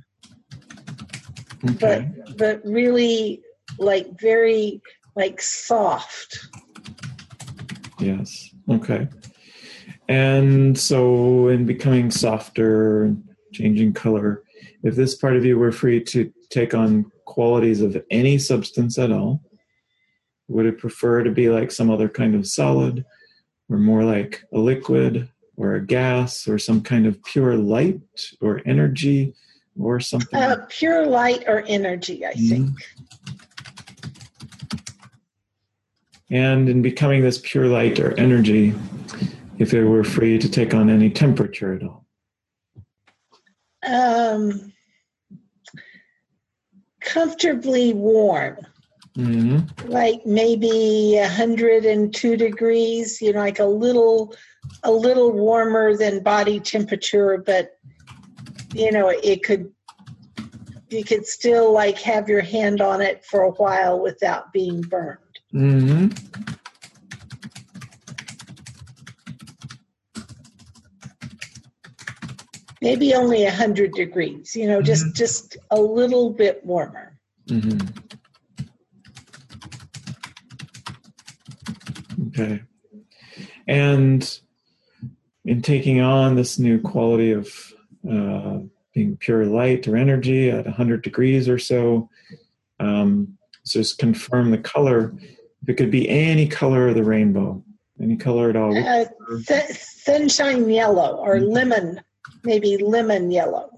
Okay. But but really like very like soft. Yes. Okay. And so in becoming softer, changing color, if this part of you were free to take on qualities of any substance at all, would it prefer to be like some other kind of solid, or more like a liquid, or a gas or some kind of pure light or energy or something? Uh, pure light or energy, I Mhm. think. And in becoming this pure light or energy, if it were free to take on any temperature at all? Um, comfortably warm, Mm-hmm. like maybe one hundred two degrees, you know, like a little, a little warmer than body temperature, but, you know, it could, you could still like have your hand on it for a while without being burned. Mm-hmm. Maybe only one hundred degrees, you know, just, Mhm. just a little bit warmer. Mm-hmm. Okay. And in taking on this new quality of uh, being pure light or energy at one hundred degrees or so, um, so just confirm the color. If it could be any color of the rainbow, any color at all. Which Uh, color? th- sunshine yellow or Mhm. lemon, maybe lemon yellow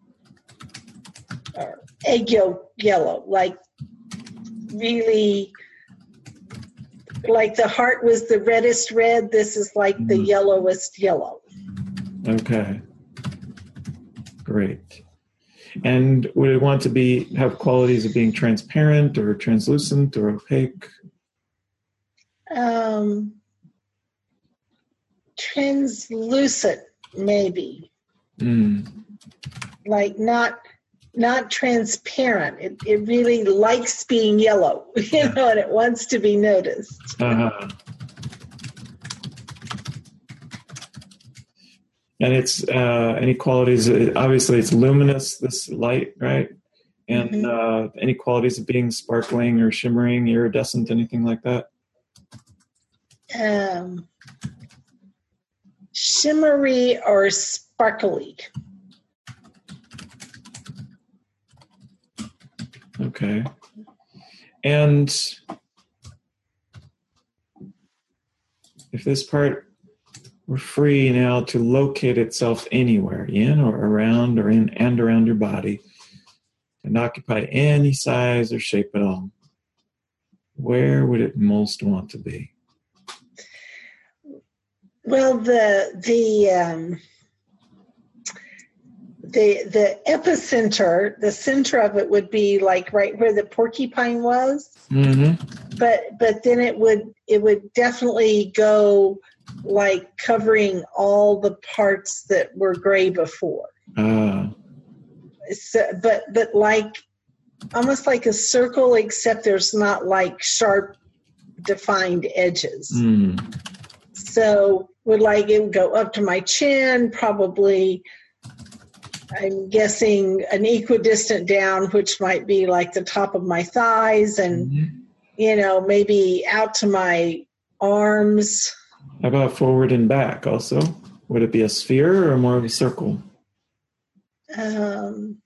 or egg yolk yellow, like really, like the heart was the reddest red. This is like the Mhm. yellowest yellow. Okay. Great. And would it want to be have qualities of being transparent or translucent or opaque? Um, translucent, maybe, Mm. like not not transparent. It it really likes being yellow, you know, and it wants to be noticed. Uh-huh. And it's uh, any qualities. Obviously, it's luminous. This light, right? And Mhm. uh, any qualities of being sparkling or shimmering, iridescent, anything like that? Um, shimmery or sparkly. Okay. And if this part were free now to locate itself anywhere, in or around or in and around your body, and occupy any size or shape at all, where would it most want to be? Well, the the um, the the epicenter, the center of it would be like right where the porcupine was, Mm-hmm. but but then it would it would definitely go like covering all the parts that were gray before. Ah. So, but but like almost like a circle, except there's not like sharp defined edges. Mm. So would like it would go up to my chin, probably. I'm guessing an equidistant down, which might be like the top of my thighs, and Mm-hmm. you know, maybe out to my arms. How about forward and back also? Would it be a sphere or more of a circle? Um,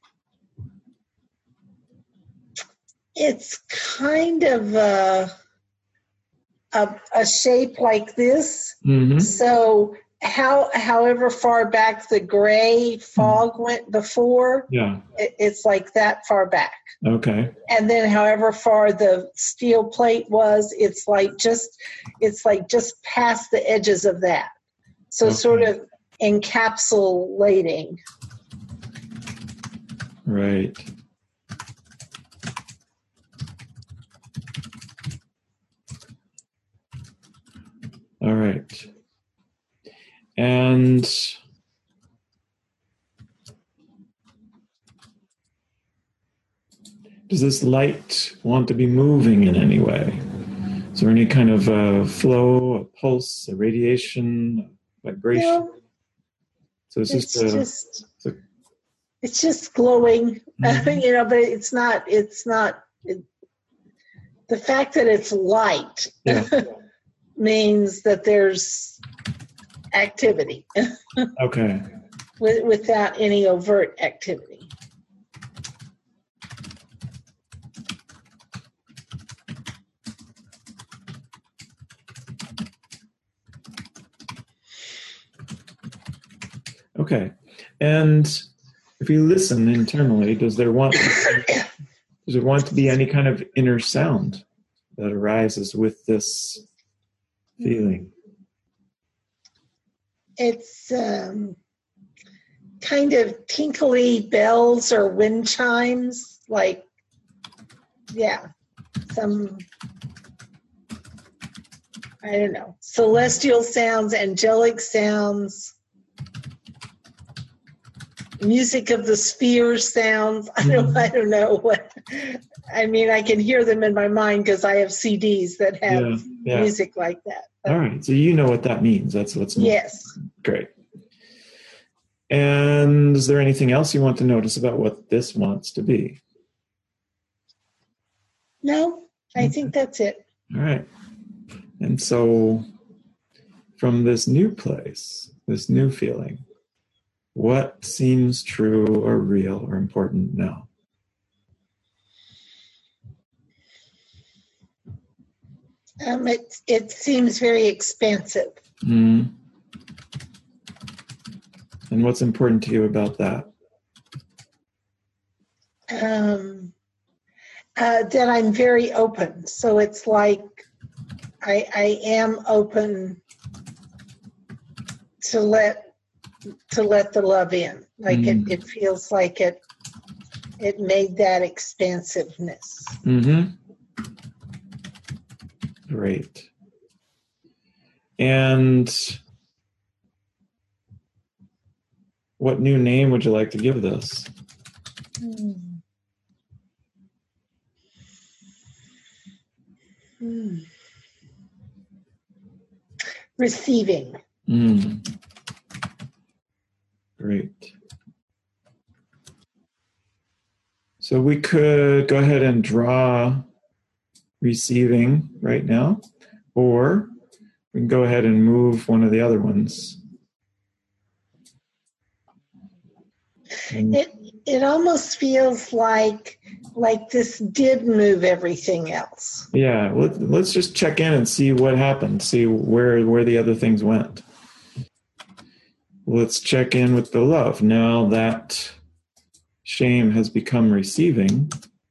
it's kind of a, a, a shape like this. Mm-hmm. So how however far back the gray fog went before, Yeah. it, it's like that far back. Okay. And then however far the steel plate was, it's like just it's like just past the edges of that. So Okay. sort of encapsulating. Right. All right. And does this light want to be moving in any way? Is there any kind of uh, flow, a pulse, a radiation, a vibration? No, So it's it's just a, just it's a it's just glowing, Mhm. you know. But it's not. It's not. It, the fact that it's light yeah. means that there's activity Okay. with, without any overt activity. Okay. And if you listen internally, does there want does there want to be any kind of inner sound that arises with this feeling? It's um, kind of tinkly bells or wind chimes, like, yeah, some, I don't know, celestial sounds, angelic sounds, music of the spheres sounds. I don't, I don't know what. I mean, I can hear them in my mind because I have C Ds that have Yeah, yeah. music like that. All right, so you know what that means. That's what's most Yes. great. And is there anything else you want to notice about what this wants to be? No, I think that's it. All right. And so from this new place, this new feeling, what seems true or real or important now? Um, it, it seems very expansive. Mm. And what's important to you about that? Um, uh, that I'm very open. So it's like I, I am open to let to let the love in. Like Mm. it, it feels like it it made that expansiveness. Mm-hmm. Great. And what new name would you like to give this? Hmm. Hmm. Receiving. Mm. Great. So we could go ahead and draw receiving right now, or we can go ahead and move one of the other ones. And It it almost feels like like this did move everything else. yeah, let, let's just check in and see what happened, see where where the other things went. Let's check in with the love. Now that shame has become receiving,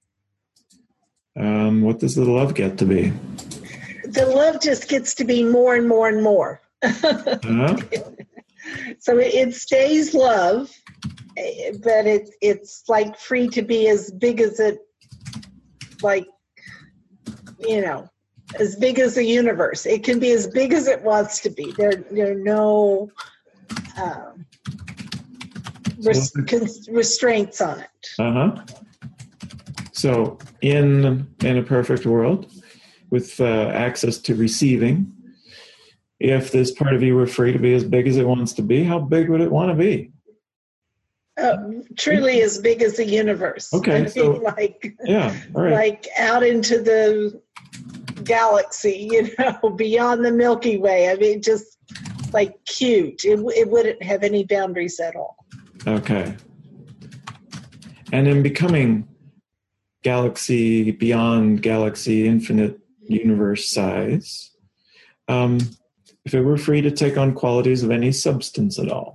um, what does the love get to be? The love just gets to be more and more and more. Uh-huh. So it, it stays love, eh, but it, it's like free to be as big as it, like, you know, as big as the universe. It can be as big as it wants to be. There, there are no um, res- cons- restraints on it. Uh-huh. So in in a perfect world, with uh, access to receiving, if this part of you were free to be as big as it wants to be, how big would it want to be? Uh, truly as big as the universe. Okay, I mean, so- like, Yeah, all right. like out into the galaxy, you know, beyond the Milky Way. I mean, just like huge. It, it wouldn't have any boundaries at all. Okay. And in becoming galaxy, beyond galaxy, infinite universe size, um, if it were free to take on qualities of any substance at all,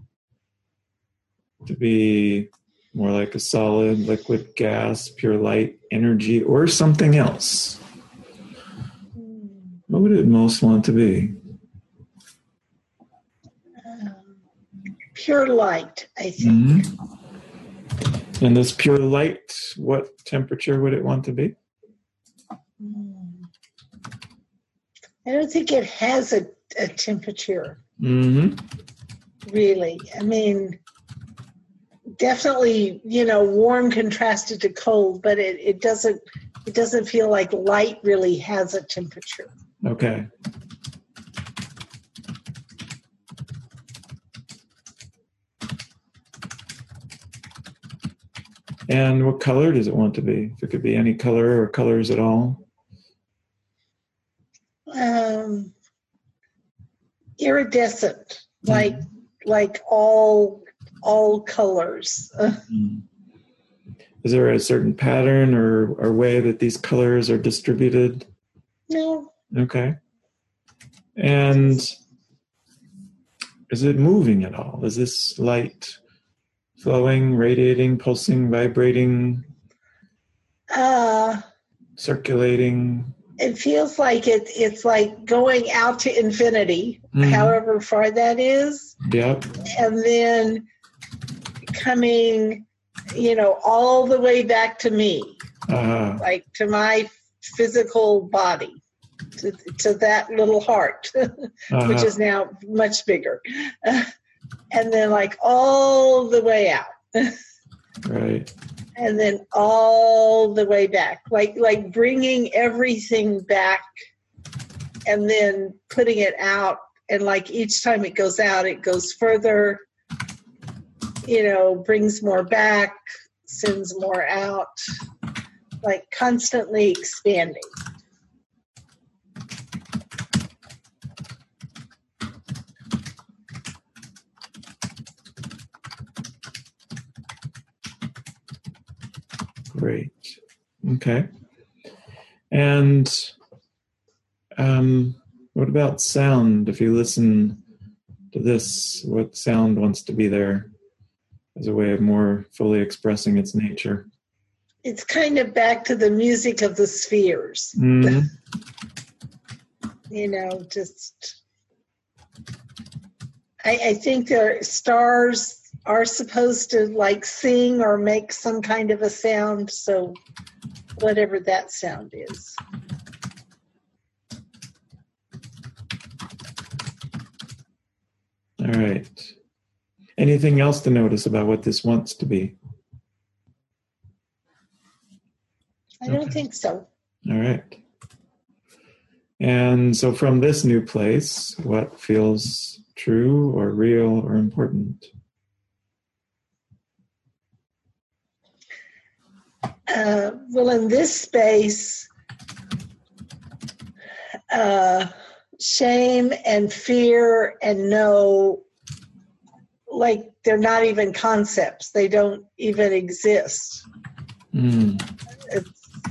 to be more like a solid, liquid, gas, pure light, energy, or something else, what would it most want to be? Um, pure light, I think. Mm-hmm. And this pure light, what temperature would it want to be? I don't think it has a, a temperature, Mm-hmm. really. I mean, definitely, you know, warm contrasted to cold, but it, it doesn't it doesn't feel like light really has a temperature. Okay. And what color does it want to be? If it could be any color or colors at all. Um, iridescent, like like all all colors. Is there a certain pattern or, or way that these colors are distributed? No. Okay. And is it moving at all? Is this light flowing, radiating, pulsing, vibrating, Uh, circulating? it feels like it, it's like going out to infinity, Mhm. however far that is, Yep. and then coming, you know, all the way back to me, Uh, like to my physical body, to, to that little heart, uh, which is now much bigger. And then like all the way out. right. And then all the way back, like like bringing everything back and then putting it out. And like each time it goes out, it goes further, you know, brings more back, sends more out, like constantly expanding. Great. Okay. And um, what about sound? If you listen to this, what sound wants to be there as a way of more fully expressing its nature? It's kind of back to the music of the spheres. Mm-hmm. You know, just, I, I think there stars are supposed to like sing or make some kind of a sound, so whatever that sound is. All right. Anything else to notice about what this wants to be? I don't Okay. think so. All right. And so from this new place, what feels true or real or important? Uh, well, in this space, uh, shame and fear and no, like they're not even concepts. They don't even exist. Mm. It's,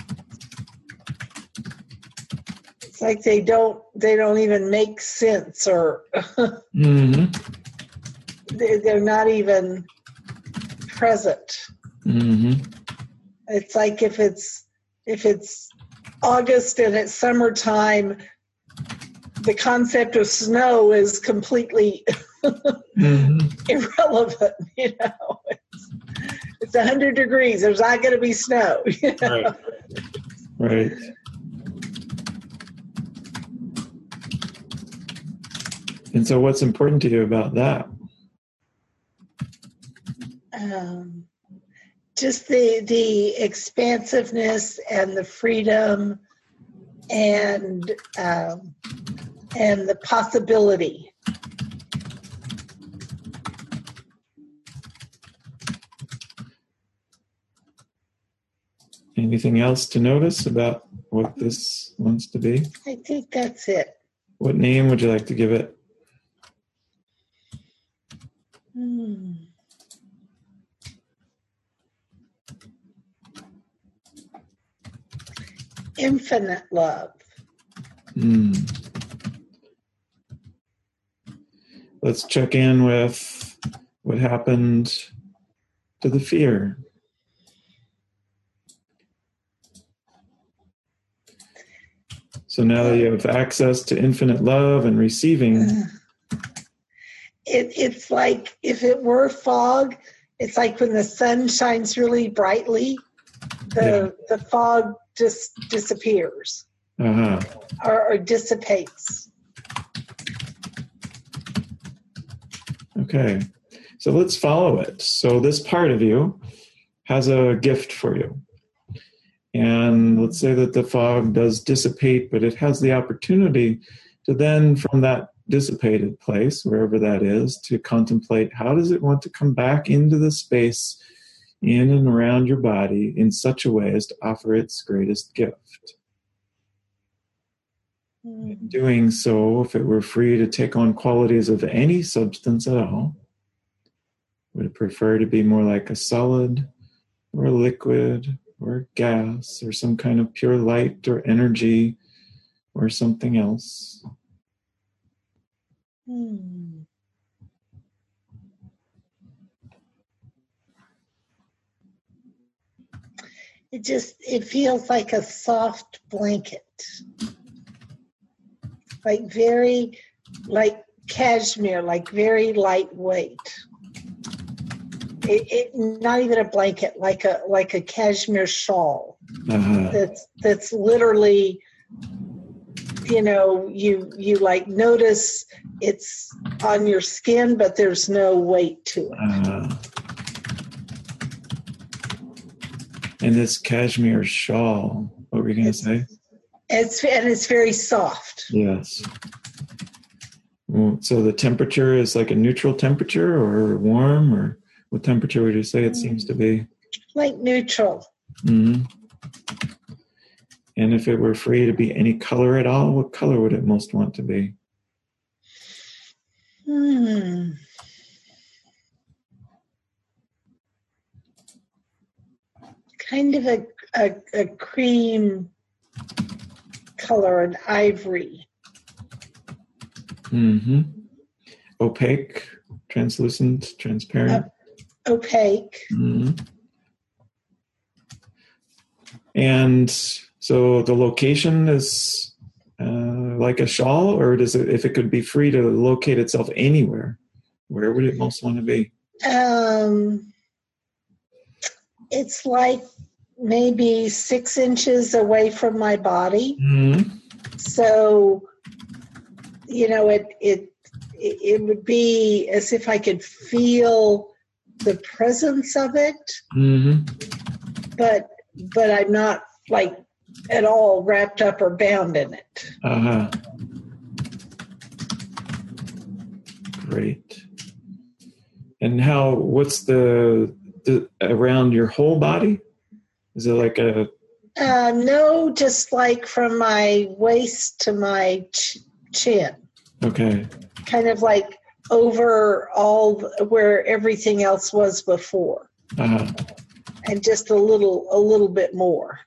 it's like they don't, they don't even make sense, or Mm-hmm. they- they're not even present. Mm-hmm. It's like if it's if it's August and it's summertime, the concept of snow is completely Mm-hmm. irrelevant. You know, it's, it's one hundred degrees. There's not going to be snow. You know? Right. Right. And so what's important to you about that? Um, just the the expansiveness and the freedom and um, and the possibility. Anything else to notice about what this wants to be? I think that's it. What name would you like to give it? Hmm. Infinite love. Hmm. Let's check in with what happened to the fear. So now that you have access to infinite love and receiving, It, it's like if it were fog, it's like when the sun shines really brightly, the the fog just disappears uh-huh. or, or dissipates. Okay, so let's follow it. So this part of you has a gift for you. And let's say that the fog does dissipate, but it has the opportunity to then, from that dissipated place, wherever that is, to contemplate how does it want to come back into the space in and around your body in such a way as to offer its greatest gift. In doing so, if it were free to take on qualities of any substance at all, would it prefer to be more like a solid or a liquid or gas or some kind of pure light or energy or something else? Hmm. It just, it feels like a soft blanket. Like very, like cashmere, like very lightweight. It, it, not even a blanket, like a like a cashmere shawl. Uh-huh. That's that's literally, you know, you you like notice it's on your skin, but there's no weight to it. Uh, and this cashmere shawl, what were you going to say? It's and it's very soft. Yes. Well, so the temperature is like a neutral temperature or warm, or what temperature would you say it seems to be? Like neutral. Mm-hmm. And if it were free to be any color at all, what color would it most want to be? Hmm. Kind of a, a, a cream color, an ivory. Mm-hmm. Opaque, translucent, transparent. Uh, opaque. Mm-hmm. And so the location is uh, like a shawl, or does it, if it could be free to locate itself anywhere, where would it most want to be? Um, it's like maybe six inches away from my body. Mm-hmm. So, you know, it, it, it would be as if I could feel the presence of it, Mm-hmm. but, but I'm not like at all wrapped up or bound in it. Uh-huh. Great. And how, what's the, the, around your whole body? Is it like a... Uh, no, just like from my waist to my ch- chin. Okay. Kind of like over all where everything else was before. Uh-huh. And just a little, a little bit more.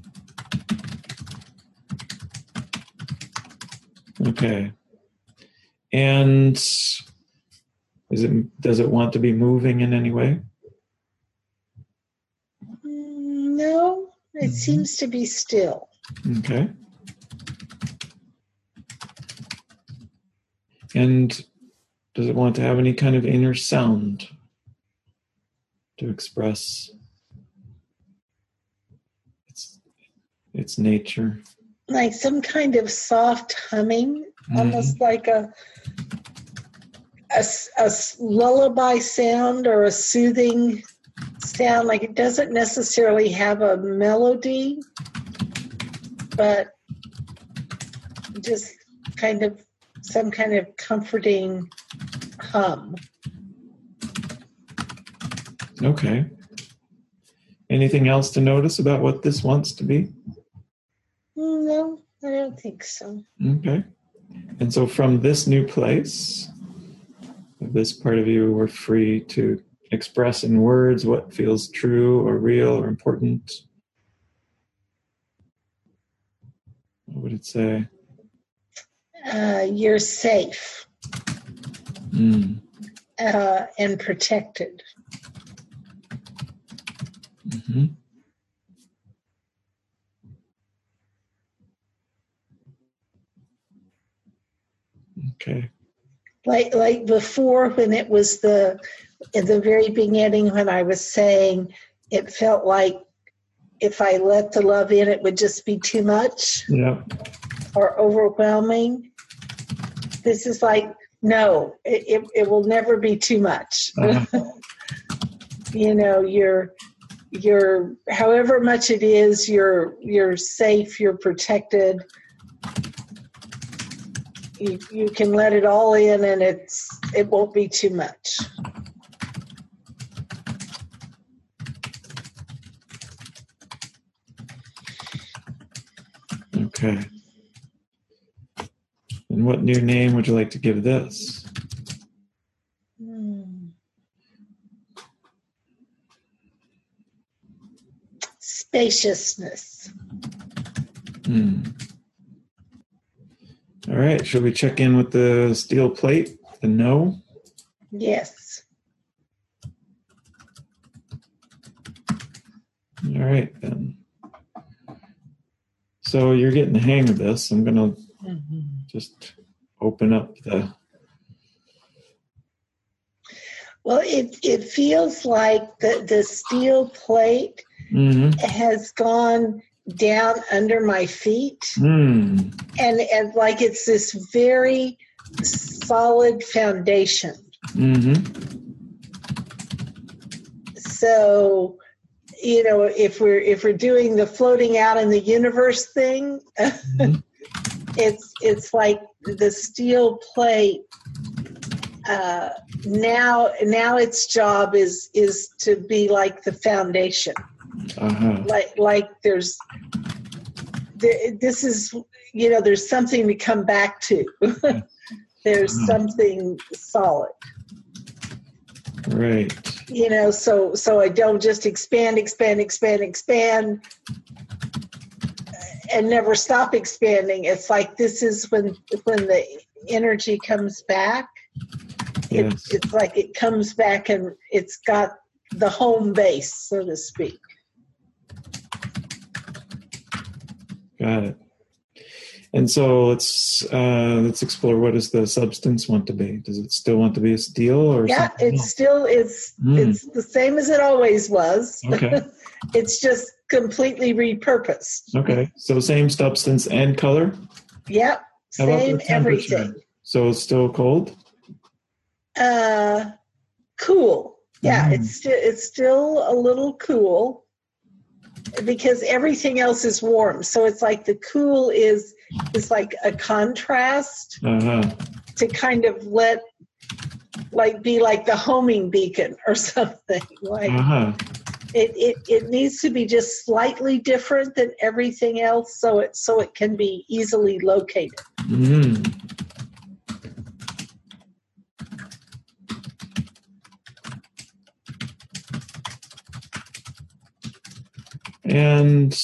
Okay. And is it, does it want to be moving in any way? No, it seems to be still. Okay. And does it want to have any kind of inner sound to express its, its nature? Like some kind of soft humming, Mm-hmm. almost like a, a, a lullaby sound or a soothing sound. Like it doesn't necessarily have a melody, but just kind of some kind of comforting hum. Okay. Anything else to notice about what this wants to be? No, I don't think so. Okay. And so from this new place, this part of you, we're free to express in words what feels true or real or important. What would it say? Uh, you're safe Mm. uh, and protected. Mm-hmm. Okay. Like like before, when it was the in the very beginning, when I was saying it felt like if I let the love in, it would just be too much Yeah. or overwhelming. This is like, no, it, it, it will never be too much. Uh-huh. You know, you're you're however much it is, you're you're safe, you're protected. You, you can let it all in, and it's it won't be too much. Okay. And what new name would you like to give this? Hmm. Spaciousness. Hmm. All right. Shall we check in with the steel plate? The no? Yes. All right, then. So you're getting the hang of this. I'm going to Mm-hmm. just open up the... Well, it, it feels like the, the steel plate Mm-hmm. has gone down under my feet. Mm. And, and like it's this very solid foundation. Mm-hmm. So, you know, if we're if we're doing the floating out in the universe thing, Mm-hmm. it's it's like the steel plate. Uh, now, now its job is is to be like the foundation. Uh-huh. Like like there's there, this is you know there's something to come back to. There's Uh-huh. something solid. Right. You know, so so I don't just expand, expand, expand, expand, and never stop expanding. It's like this is when when the energy comes back. It, Yes. it's like it comes back and it's got the home base, so to speak. Got it. And so let's uh, let's explore, what does the substance want to be? Does it still want to be a steel or Yeah, something it's else? still it's Mm. it's the same as it always was. Okay. It's just completely repurposed. Okay. So same substance and color? Yep, How about same the temperature? everything. So it's still cold? Uh, cool. Yeah, Mm. it's still it's still a little cool because everything else is warm. So it's like the cool is is like a contrast Uh-huh. to kind of let like be like the homing beacon or something. Like Uh-huh. it, it it needs to be just slightly different than everything else so it so it can be easily located. Mm. And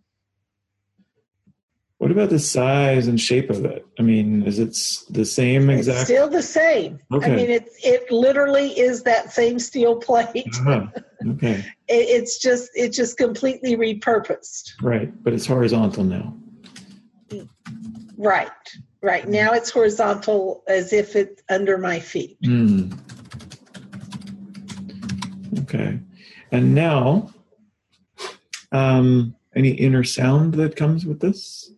what about the size and shape of it? I mean, is it s- the same It's exact? still the same. Okay. I mean, it it literally is that same steel plate. Uh-huh. Okay. It, it's just it's just completely repurposed. Right. But it's horizontal now. Right, right. Now it's horizontal as if it's under my feet. Mm. Okay. And now, um, any inner sound that comes with this?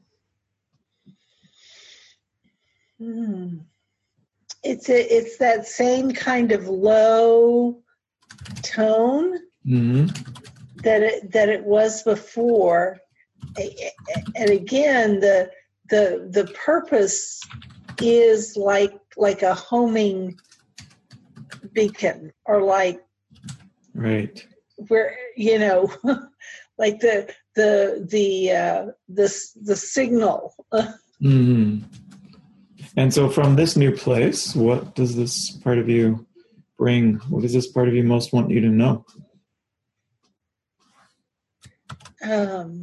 Hmm. It's a, it's that same kind of low tone Mm-hmm. that it that it was before, A- a- and again the the the purpose is like like a homing beacon or like Right. where you know like the the the uh, the the signal. Mm-hmm. And so from this new place, what does this part of you bring? What does this part of you most want you to know? Um,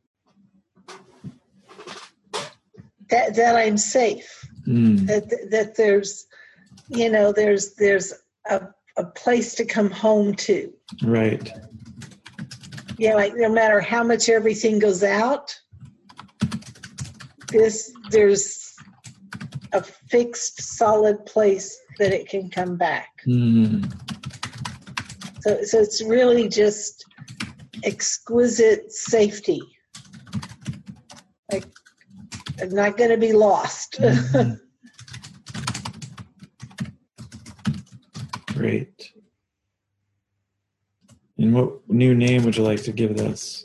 that that I'm safe. Mm. That that there's, you know, there's there's a a place to come home to. Right. Yeah, like no matter how much everything goes out, this there's a fixed, solid place that it can come back. Mm. So so it's really just exquisite safety. Like I'm not going to be lost. Mm-hmm. Great. And what new name would you like to give this?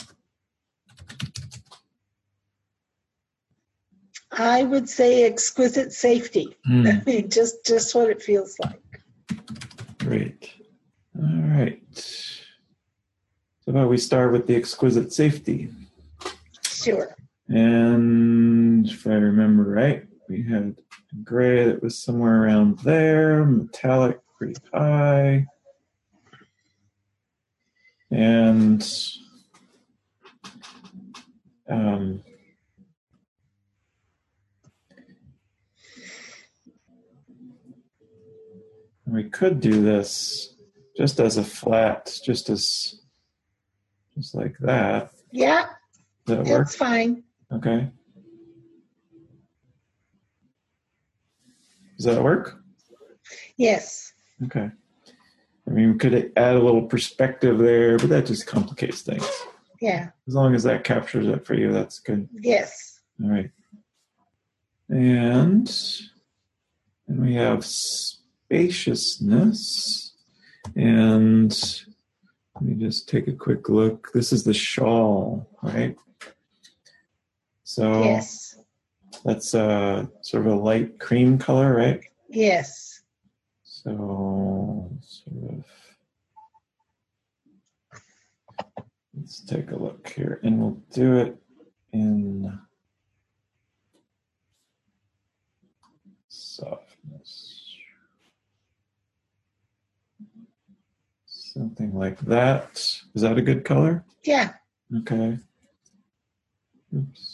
I would say exquisite safety. Mm. I mean, just just what it feels like. Great. All right. So how about we start with the exquisite safety? Sure. And if I remember right, we had gray that was somewhere around there, metallic pretty high, and um, we could do this just as a flat, just as just like that. Yeah. Does that work? That's fine. Okay. Does that work? Yes. Okay. I mean, we could add a little perspective there, but that just complicates things. Yeah. As long as that captures it for you, that's good. Yes. All right. And then we have spaciousness. And let me just take a quick look. This is the shawl, right? So Yes. that's a sort of a light cream color, right? Yes. So sort of, let's take a look here, and we'll do it in softness. Something like that. Is that a good color? Yeah. Okay. Oops.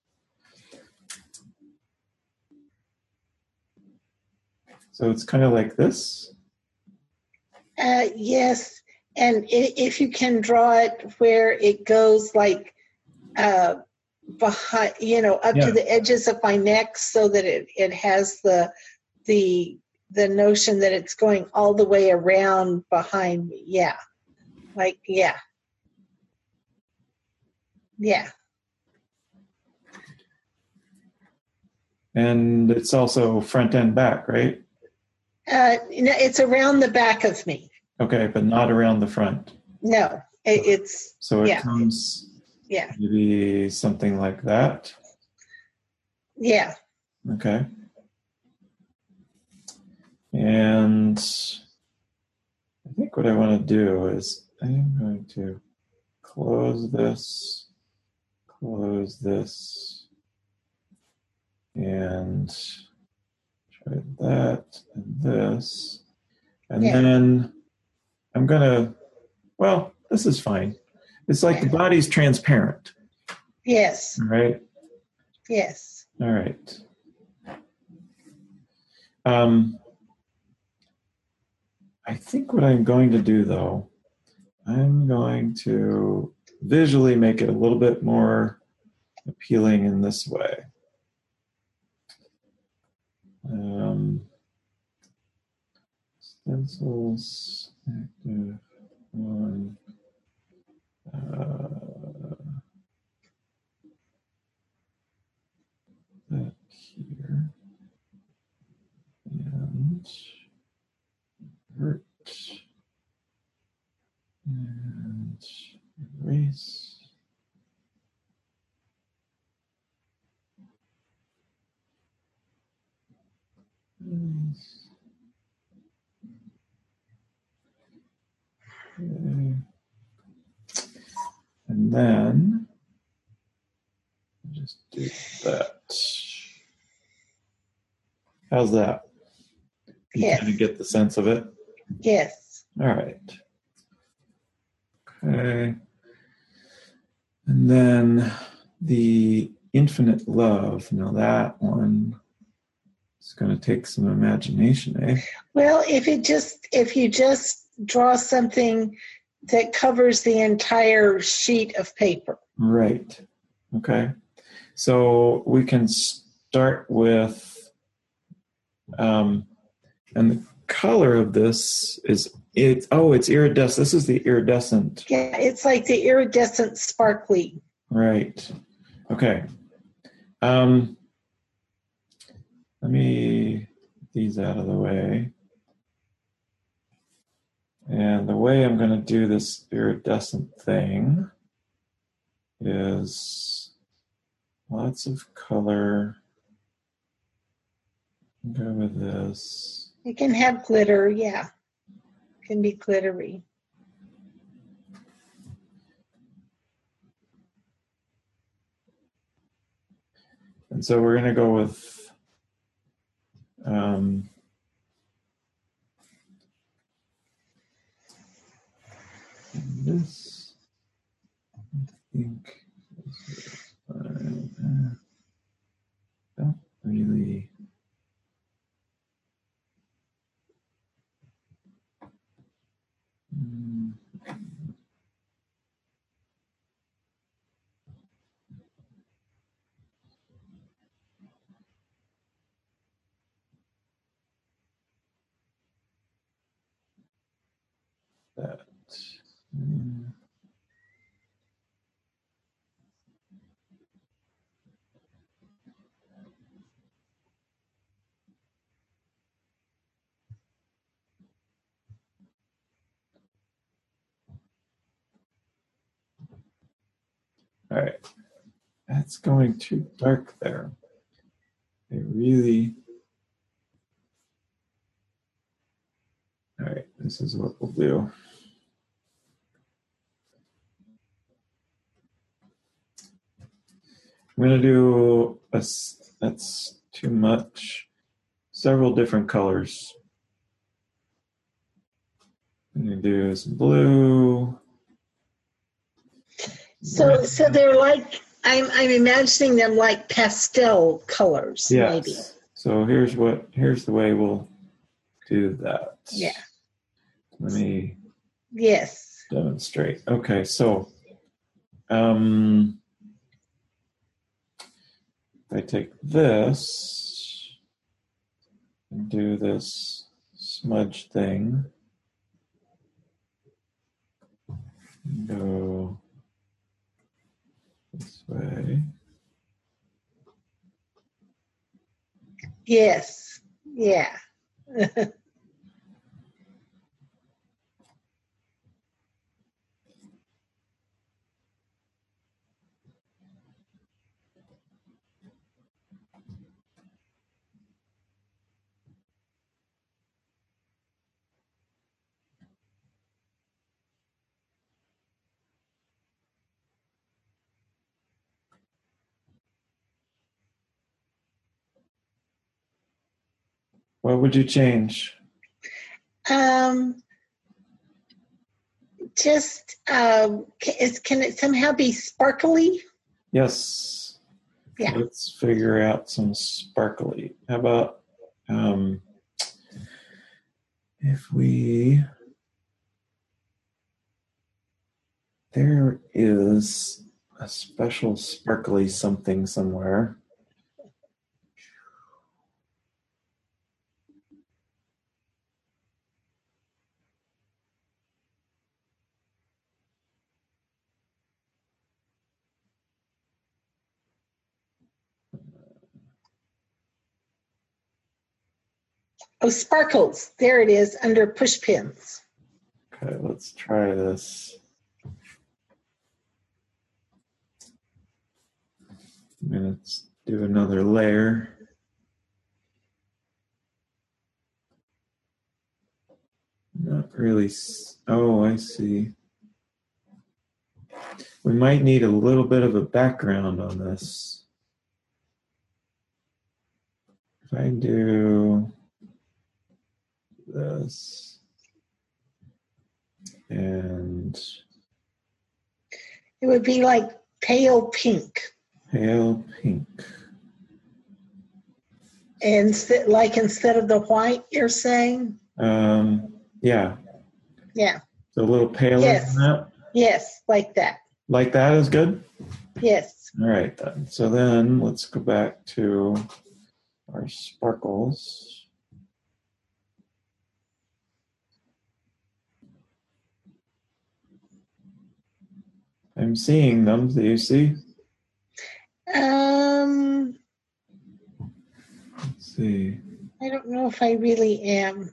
So it's kind of like this? Uh, yes. And i- if you can draw it where it goes like uh, behind, you know, up Yeah. to the edges of my neck, so that it, it has the the the notion that it's going all the way around behind me. Yeah. Like, yeah. Yeah. And it's also front and back, right? Uh, no, it's around the back of me. Okay, but not around the front. No, it, it's, So it yeah. comes Yeah. maybe something like that. Yeah. Okay. And I think what I want to do is I'm going to close this, close this, and try that and this. And Yeah. then I'm going to, well, this is fine. It's like the body's transparent, Yes. right? Yes. All right. Um, I think what I'm going to do, though, I'm going to visually make it a little bit more appealing in this way. Um, stencils, active one, uh, that here, and vert, and erase. Erase. Okay. And then just do that. How's that? You Yes. kind of get the sense of it? Yes. All right. Okay. And then the infinite love. Now that one is going to take some imagination, eh? Well, if it just, if you just draw something that covers the entire sheet of paper. Right. Okay. So we can start with, um, and the color of this is, it's, oh, it's iridescent. This is the iridescent. Yeah, it's like the iridescent sparkly. Right. Okay. Um, let me get these out of the way. And the way I'm going to do this iridescent thing is lots of color. Go with this. It can have glitter, yeah. It can be glittery. And so we're going to go with um, this. I think this is fine. Uh, don't really. Mm. Mm. All right, that's going too dark there. It really. All right, this is what we'll do. I'm going to do a, that's too much. Several different colors. I'm going to do some blue. So, so they're like, I'm, I'm imagining them like pastel colors, yes. maybe. So here's what, here's the way we'll do that. Yeah. Let me Yes. demonstrate. Okay, so um, if I take this and do this smudge thing, go this way. Yes. Yeah. What would you change? Um, just, um, can, is, can it somehow be sparkly? Yes. Yeah. Let's figure out some sparkly. How about um, if we, there is a special sparkly something somewhere. Oh, sparkles. There it is under push pins. Okay, let's try this. Let's do another layer. Not really. Oh, I see. We might need a little bit of a background on this. If I do this and It would be like pale pink. pale pink. And instead, like instead of the white, you're saying? Um, yeah. Yeah. So a little paler Yes. than that. Yes, like that. Like that is good? Yes. All right then. So then let's go back to our sparkles. I'm seeing them. Do you see? Um, Let's see. I don't know if I really am.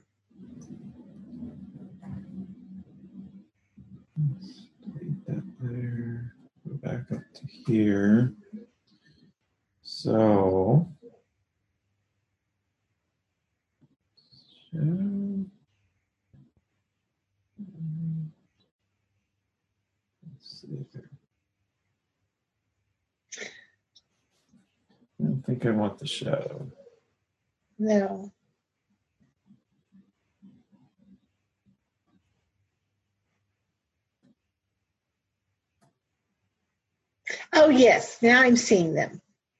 Let's delete that there. Go back up to here. So, let's see here. I don't think I want the shadow. No. Oh, yes. Now I'm seeing them.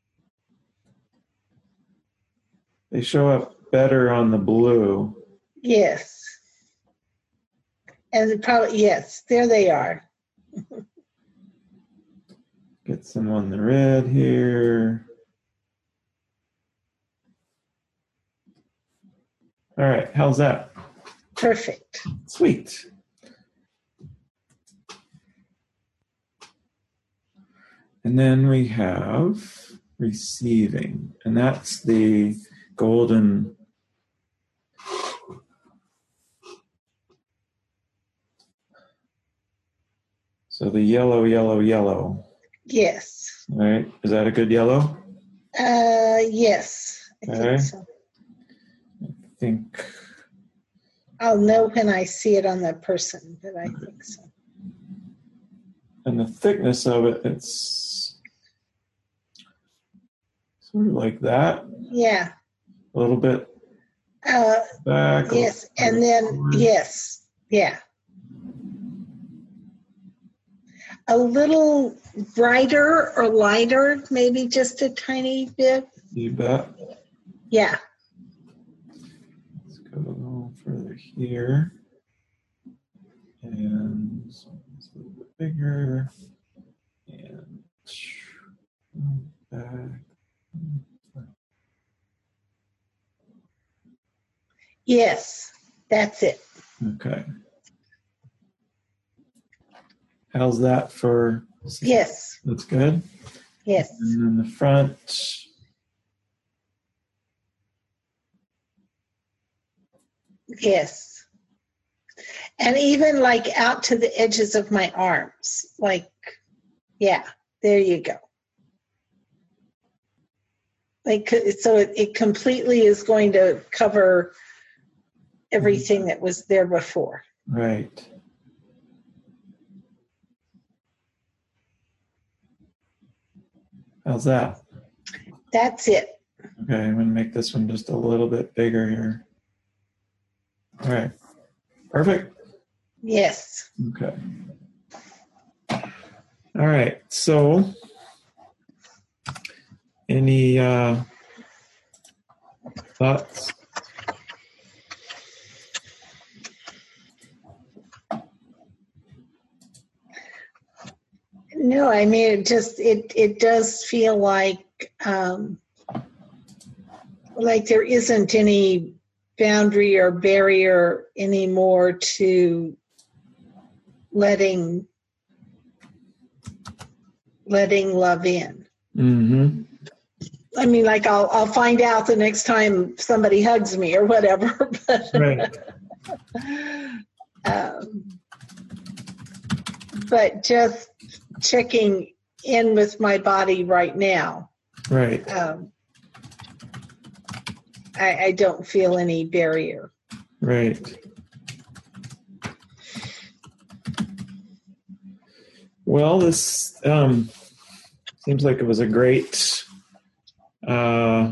They show up better on the blue. Yes. And probably, yes, there they are. Get some on the red here. All right, how's that? Perfect. Sweet. And then we have receiving, and that's the golden so the yellow, yellow, yellow. Yes. All right. Is that a good yellow? Uh, yes. I Okay. think so. I think. I'll know when I see it on the person, but I think so. And the thickness of it, it's sort of like that. Yeah. A little bit Uh, back. yes. And then, forward. yes. Yeah. A little brighter or lighter, maybe just a tiny bit. You bet. Yeah. Let's go a little further here. And it's a little bit bigger. And back. Yes. That's it. Okay. How's that for? Yes. That's good. Yes. And then the front. Yes. And even like out to the edges of my arms. Like, yeah, there you go. Like, so it, it completely is going to cover everything that was there before. Right. How's that? That's it. Okay, I'm going to make this one just a little bit bigger here. All right. Perfect. Yes. Okay. All right. So, any uh, thoughts? No, I mean, it just, it, it does feel like, um, like there isn't any boundary or barrier anymore to letting, letting love in. Mm-hmm. I mean, like I'll, I'll find out the next time somebody hugs me or whatever, but, Right. um, but just checking in with my body right now. Right. Um, I, I don't feel any barrier. Right. Well, this um, seems like it was a great uh,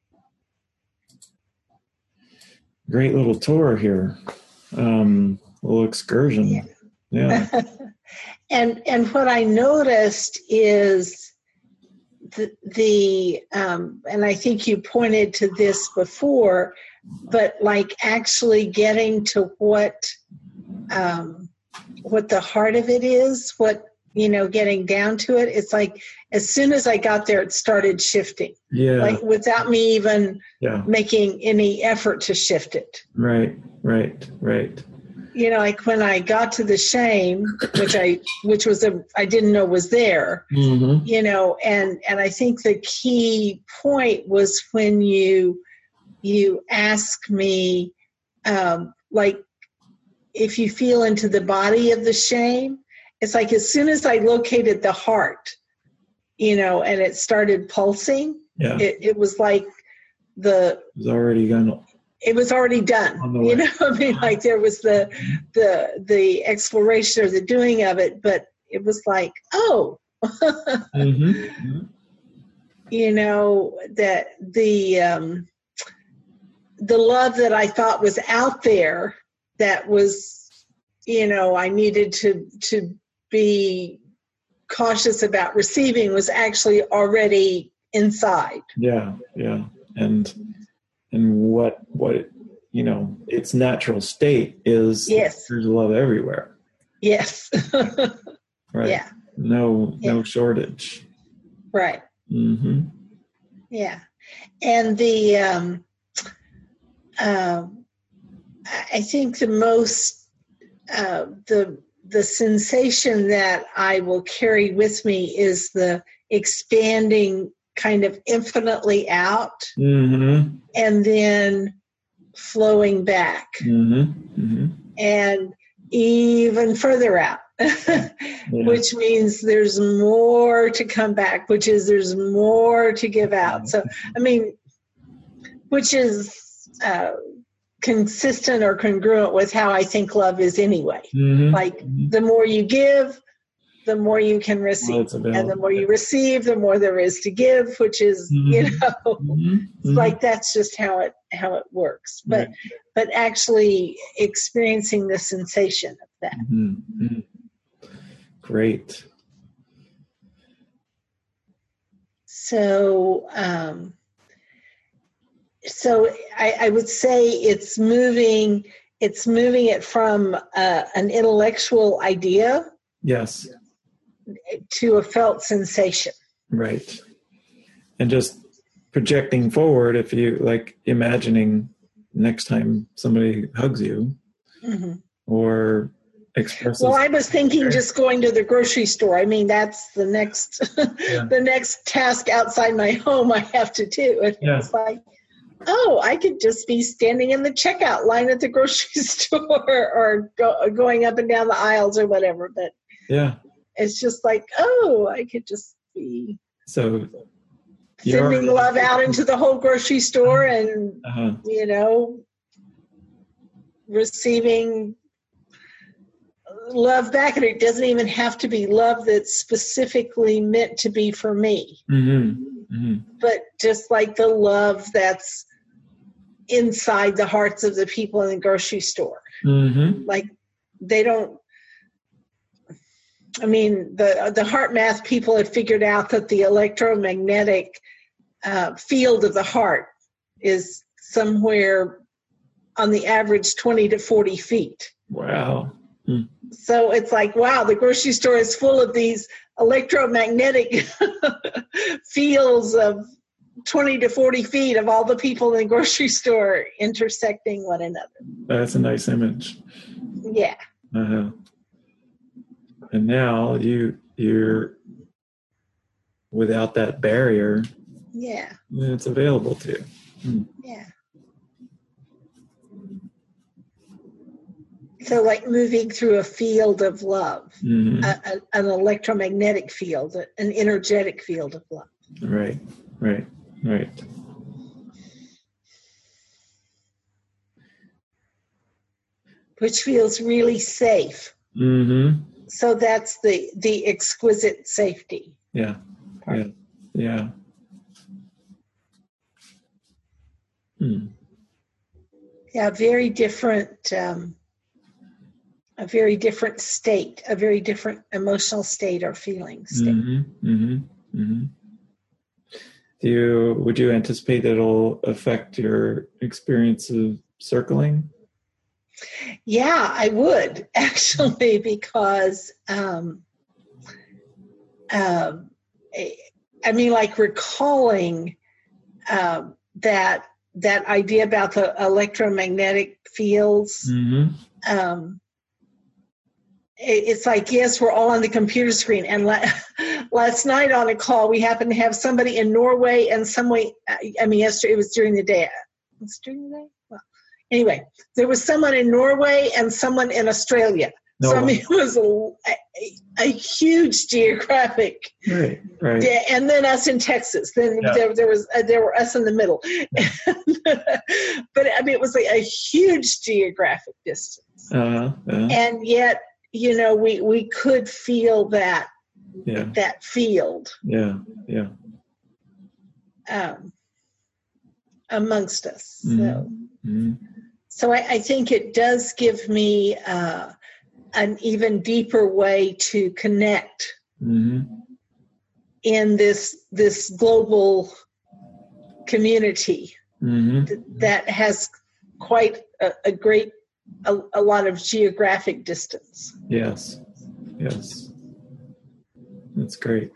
great little tour here. Um, little excursion. Yeah. Yeah. and and what I noticed is the, the um, and I think you pointed to this before, but like actually getting to what um, what the heart of it is, what, you know, getting down to it. It's like as soon as I got there, it started shifting. Yeah. Like without me even Yeah. making any effort to shift it. Right. Right. Right. You know, like when I got to the shame, which I, which was a, I didn't know was there, Mm-hmm. you know, and, and I think the key point was when you, you ask me, um, like, if you feel into the body of the shame, it's like as soon as I located the heart, you know, and it started pulsing, Yeah. it, it was like the, It was already gone. it was already done. On the You way. know, I mean, like there was the the the exploration or the doing of it, but it was like, oh, Mm-hmm. you know, that the um, the love that I thought was out there, that was, you know, I needed to to be cautious about receiving, was actually already inside. Yeah. Yeah. And and what what it, you know, its natural state is. Yes. There's love everywhere. Yes. Right. Yeah. No no Yeah. shortage. Right. Mm-hmm. Yeah. And the um, um, I think the most uh, the the sensation that I will carry with me is the expanding kind of infinitely out, Mm-hmm. and then flowing back, Mm-hmm. Mm-hmm. and even further out, yeah. Which means there's more to come back, which is there's more to give out. So, I mean, which is uh, consistent or congruent with how I think love is anyway. Mm-hmm. Like, the more you give, the more you can receive. Well, and the more you receive, the more there is to give, which is, mm-hmm. you know, mm-hmm. it's like that's just how it how it works. But right. but actually experiencing the sensation of that. Mm-hmm. Great. So um, so I, I would say it's moving it's moving it from uh, an intellectual idea. Yes. To a felt sensation. Right. And just projecting forward, if you like imagining next time somebody hugs you, mm-hmm. or expresses. Well, I was thinking just going to the grocery store. I mean, that's the next yeah. the next task outside my home I have to do. And yeah. It's like, oh, I could just be standing in the checkout line at the grocery store, or go, going up and down the aisles or whatever. But yeah. It's just like, oh, I could just be so sending love out into the whole grocery store and, uh-huh. you know, receiving love back. And it doesn't even have to be love that's specifically meant to be for me. Mm-hmm. Mm-hmm. But just like the love that's inside the hearts of the people in the grocery store. Mm-hmm. Like, they don't, I mean, the the heart math people have figured out that the electromagnetic uh, field of the heart is somewhere on the average twenty to forty feet. Wow. Hmm. So it's like, wow, the grocery store is full of these electromagnetic fields of twenty to forty feet of all the people in the grocery store intersecting one another. That's a nice image. Yeah. Uh-huh. And now you you're without that barrier. Yeah. It's available to you. Hmm. Yeah. So like moving through a field of love, mm-hmm. a, a, an electromagnetic field, an energetic field of love. Right, right, right. Which feels really safe. Mm-hmm. So that's the the exquisite safety. Yeah, yeah, yeah. Hmm. Yeah, very different. Um, a very different state, a very different emotional state or feeling state. Mm-hmm, mm-hmm, mm-hmm. Do you, would you anticipate it'll affect your experience of circling? Yeah, I would actually, because um, uh, I mean, like recalling uh, that that idea about the electromagnetic fields. Mm-hmm. Um, It's like, yes, we're all on the computer screen. And la- last night on a call, we happened to have somebody in Norway and somebody, I mean, yesterday, it was during the day. It was during the day? Well, anyway, there was someone in Norway and someone in Australia. No. So, I mean, it was a, a, a huge geographic. Right, right. Yeah, and then us in Texas. Then yeah. there, there was uh, there were us in the middle. But, I mean, it was like a huge geographic distance. Uh, uh. And yet, you know, we, we could feel that yeah. that field. Yeah, yeah. Um, amongst us. Mm-hmm. So, mm-hmm. so I, I think it does give me uh, an even deeper way to connect mm-hmm. in this this global community mm-hmm. th- that has quite a, a great A, a lot of geographic distance. Yes, yes. That's great.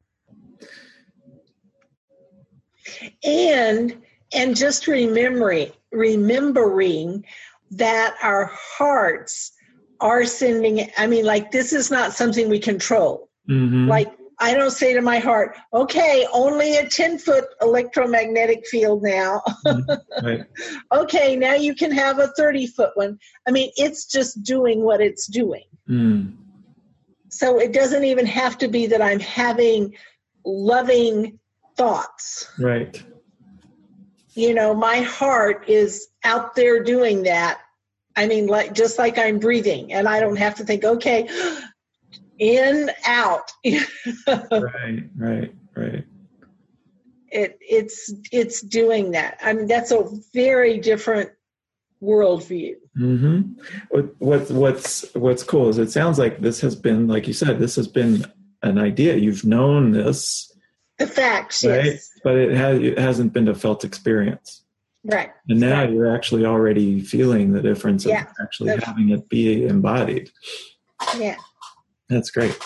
And and just remembering remembering that our hearts are sending, I mean, like, this is not something we control. Mm-hmm. Like I don't say to my heart, okay, only a ten foot electromagnetic field now. Right. Okay, now you can have a thirty foot one. I mean, it's just doing what it's doing. Mm. So it doesn't even have to be that I'm having loving thoughts. Right. You know, my heart is out there doing that. I mean, like just like I'm breathing, and I don't have to think, okay, in, out. Right, right, right. It it's it's doing that. I mean, that's a very different worldview. Mm-hmm. What, what what's what's cool is it sounds like this has been, like you said, this has been an idea. You've known this, The facts, right? yes. But it has it hasn't been a felt experience. Right. And now right. you're actually already feeling the difference of Yeah. actually The- having it be embodied. Yeah. That's great.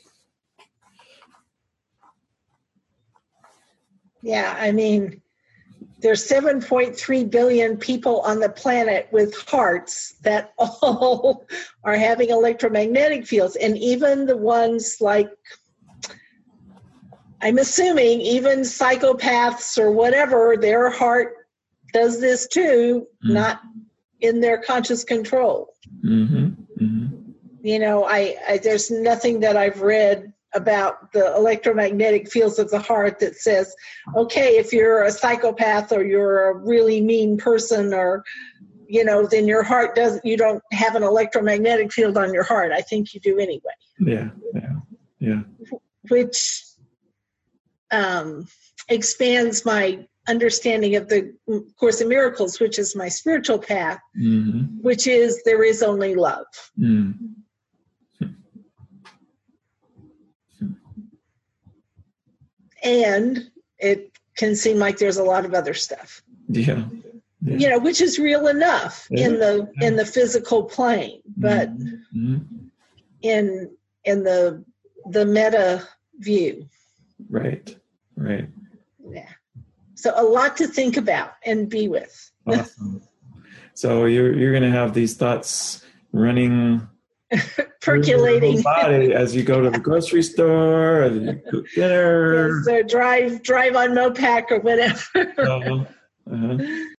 Yeah, I mean, there's seven point three billion people on the planet with hearts that all are having electromagnetic fields. And even the ones like, I'm assuming even psychopaths or whatever, their heart does this too, Mm. not in their conscious control. Mm-hmm. Mm-hmm. You know, I, I there's nothing that I've read about the electromagnetic fields of the heart that says, okay, if you're a psychopath or you're a really mean person, or, you know, then your heart doesn't, you don't have an electromagnetic field on your heart. I think you do anyway. Yeah, yeah, yeah. Which um, expands my understanding of the Course in Miracles, which is my spiritual path, Mm-hmm. which is there is only love. Mm. And it can seem like there's a lot of other stuff, Yeah. Yeah. you know, which is real enough Yeah. in the in the physical plane, but Mm-hmm. in in the the meta view. Right, right. Yeah. So a lot to think about and be with. Awesome. So you're you're going to have these thoughts running Percolating. through your whole body as you go to the grocery store, or you cook dinner. Yes, or drive drive on Mopac or whatever. Uh, uh-huh.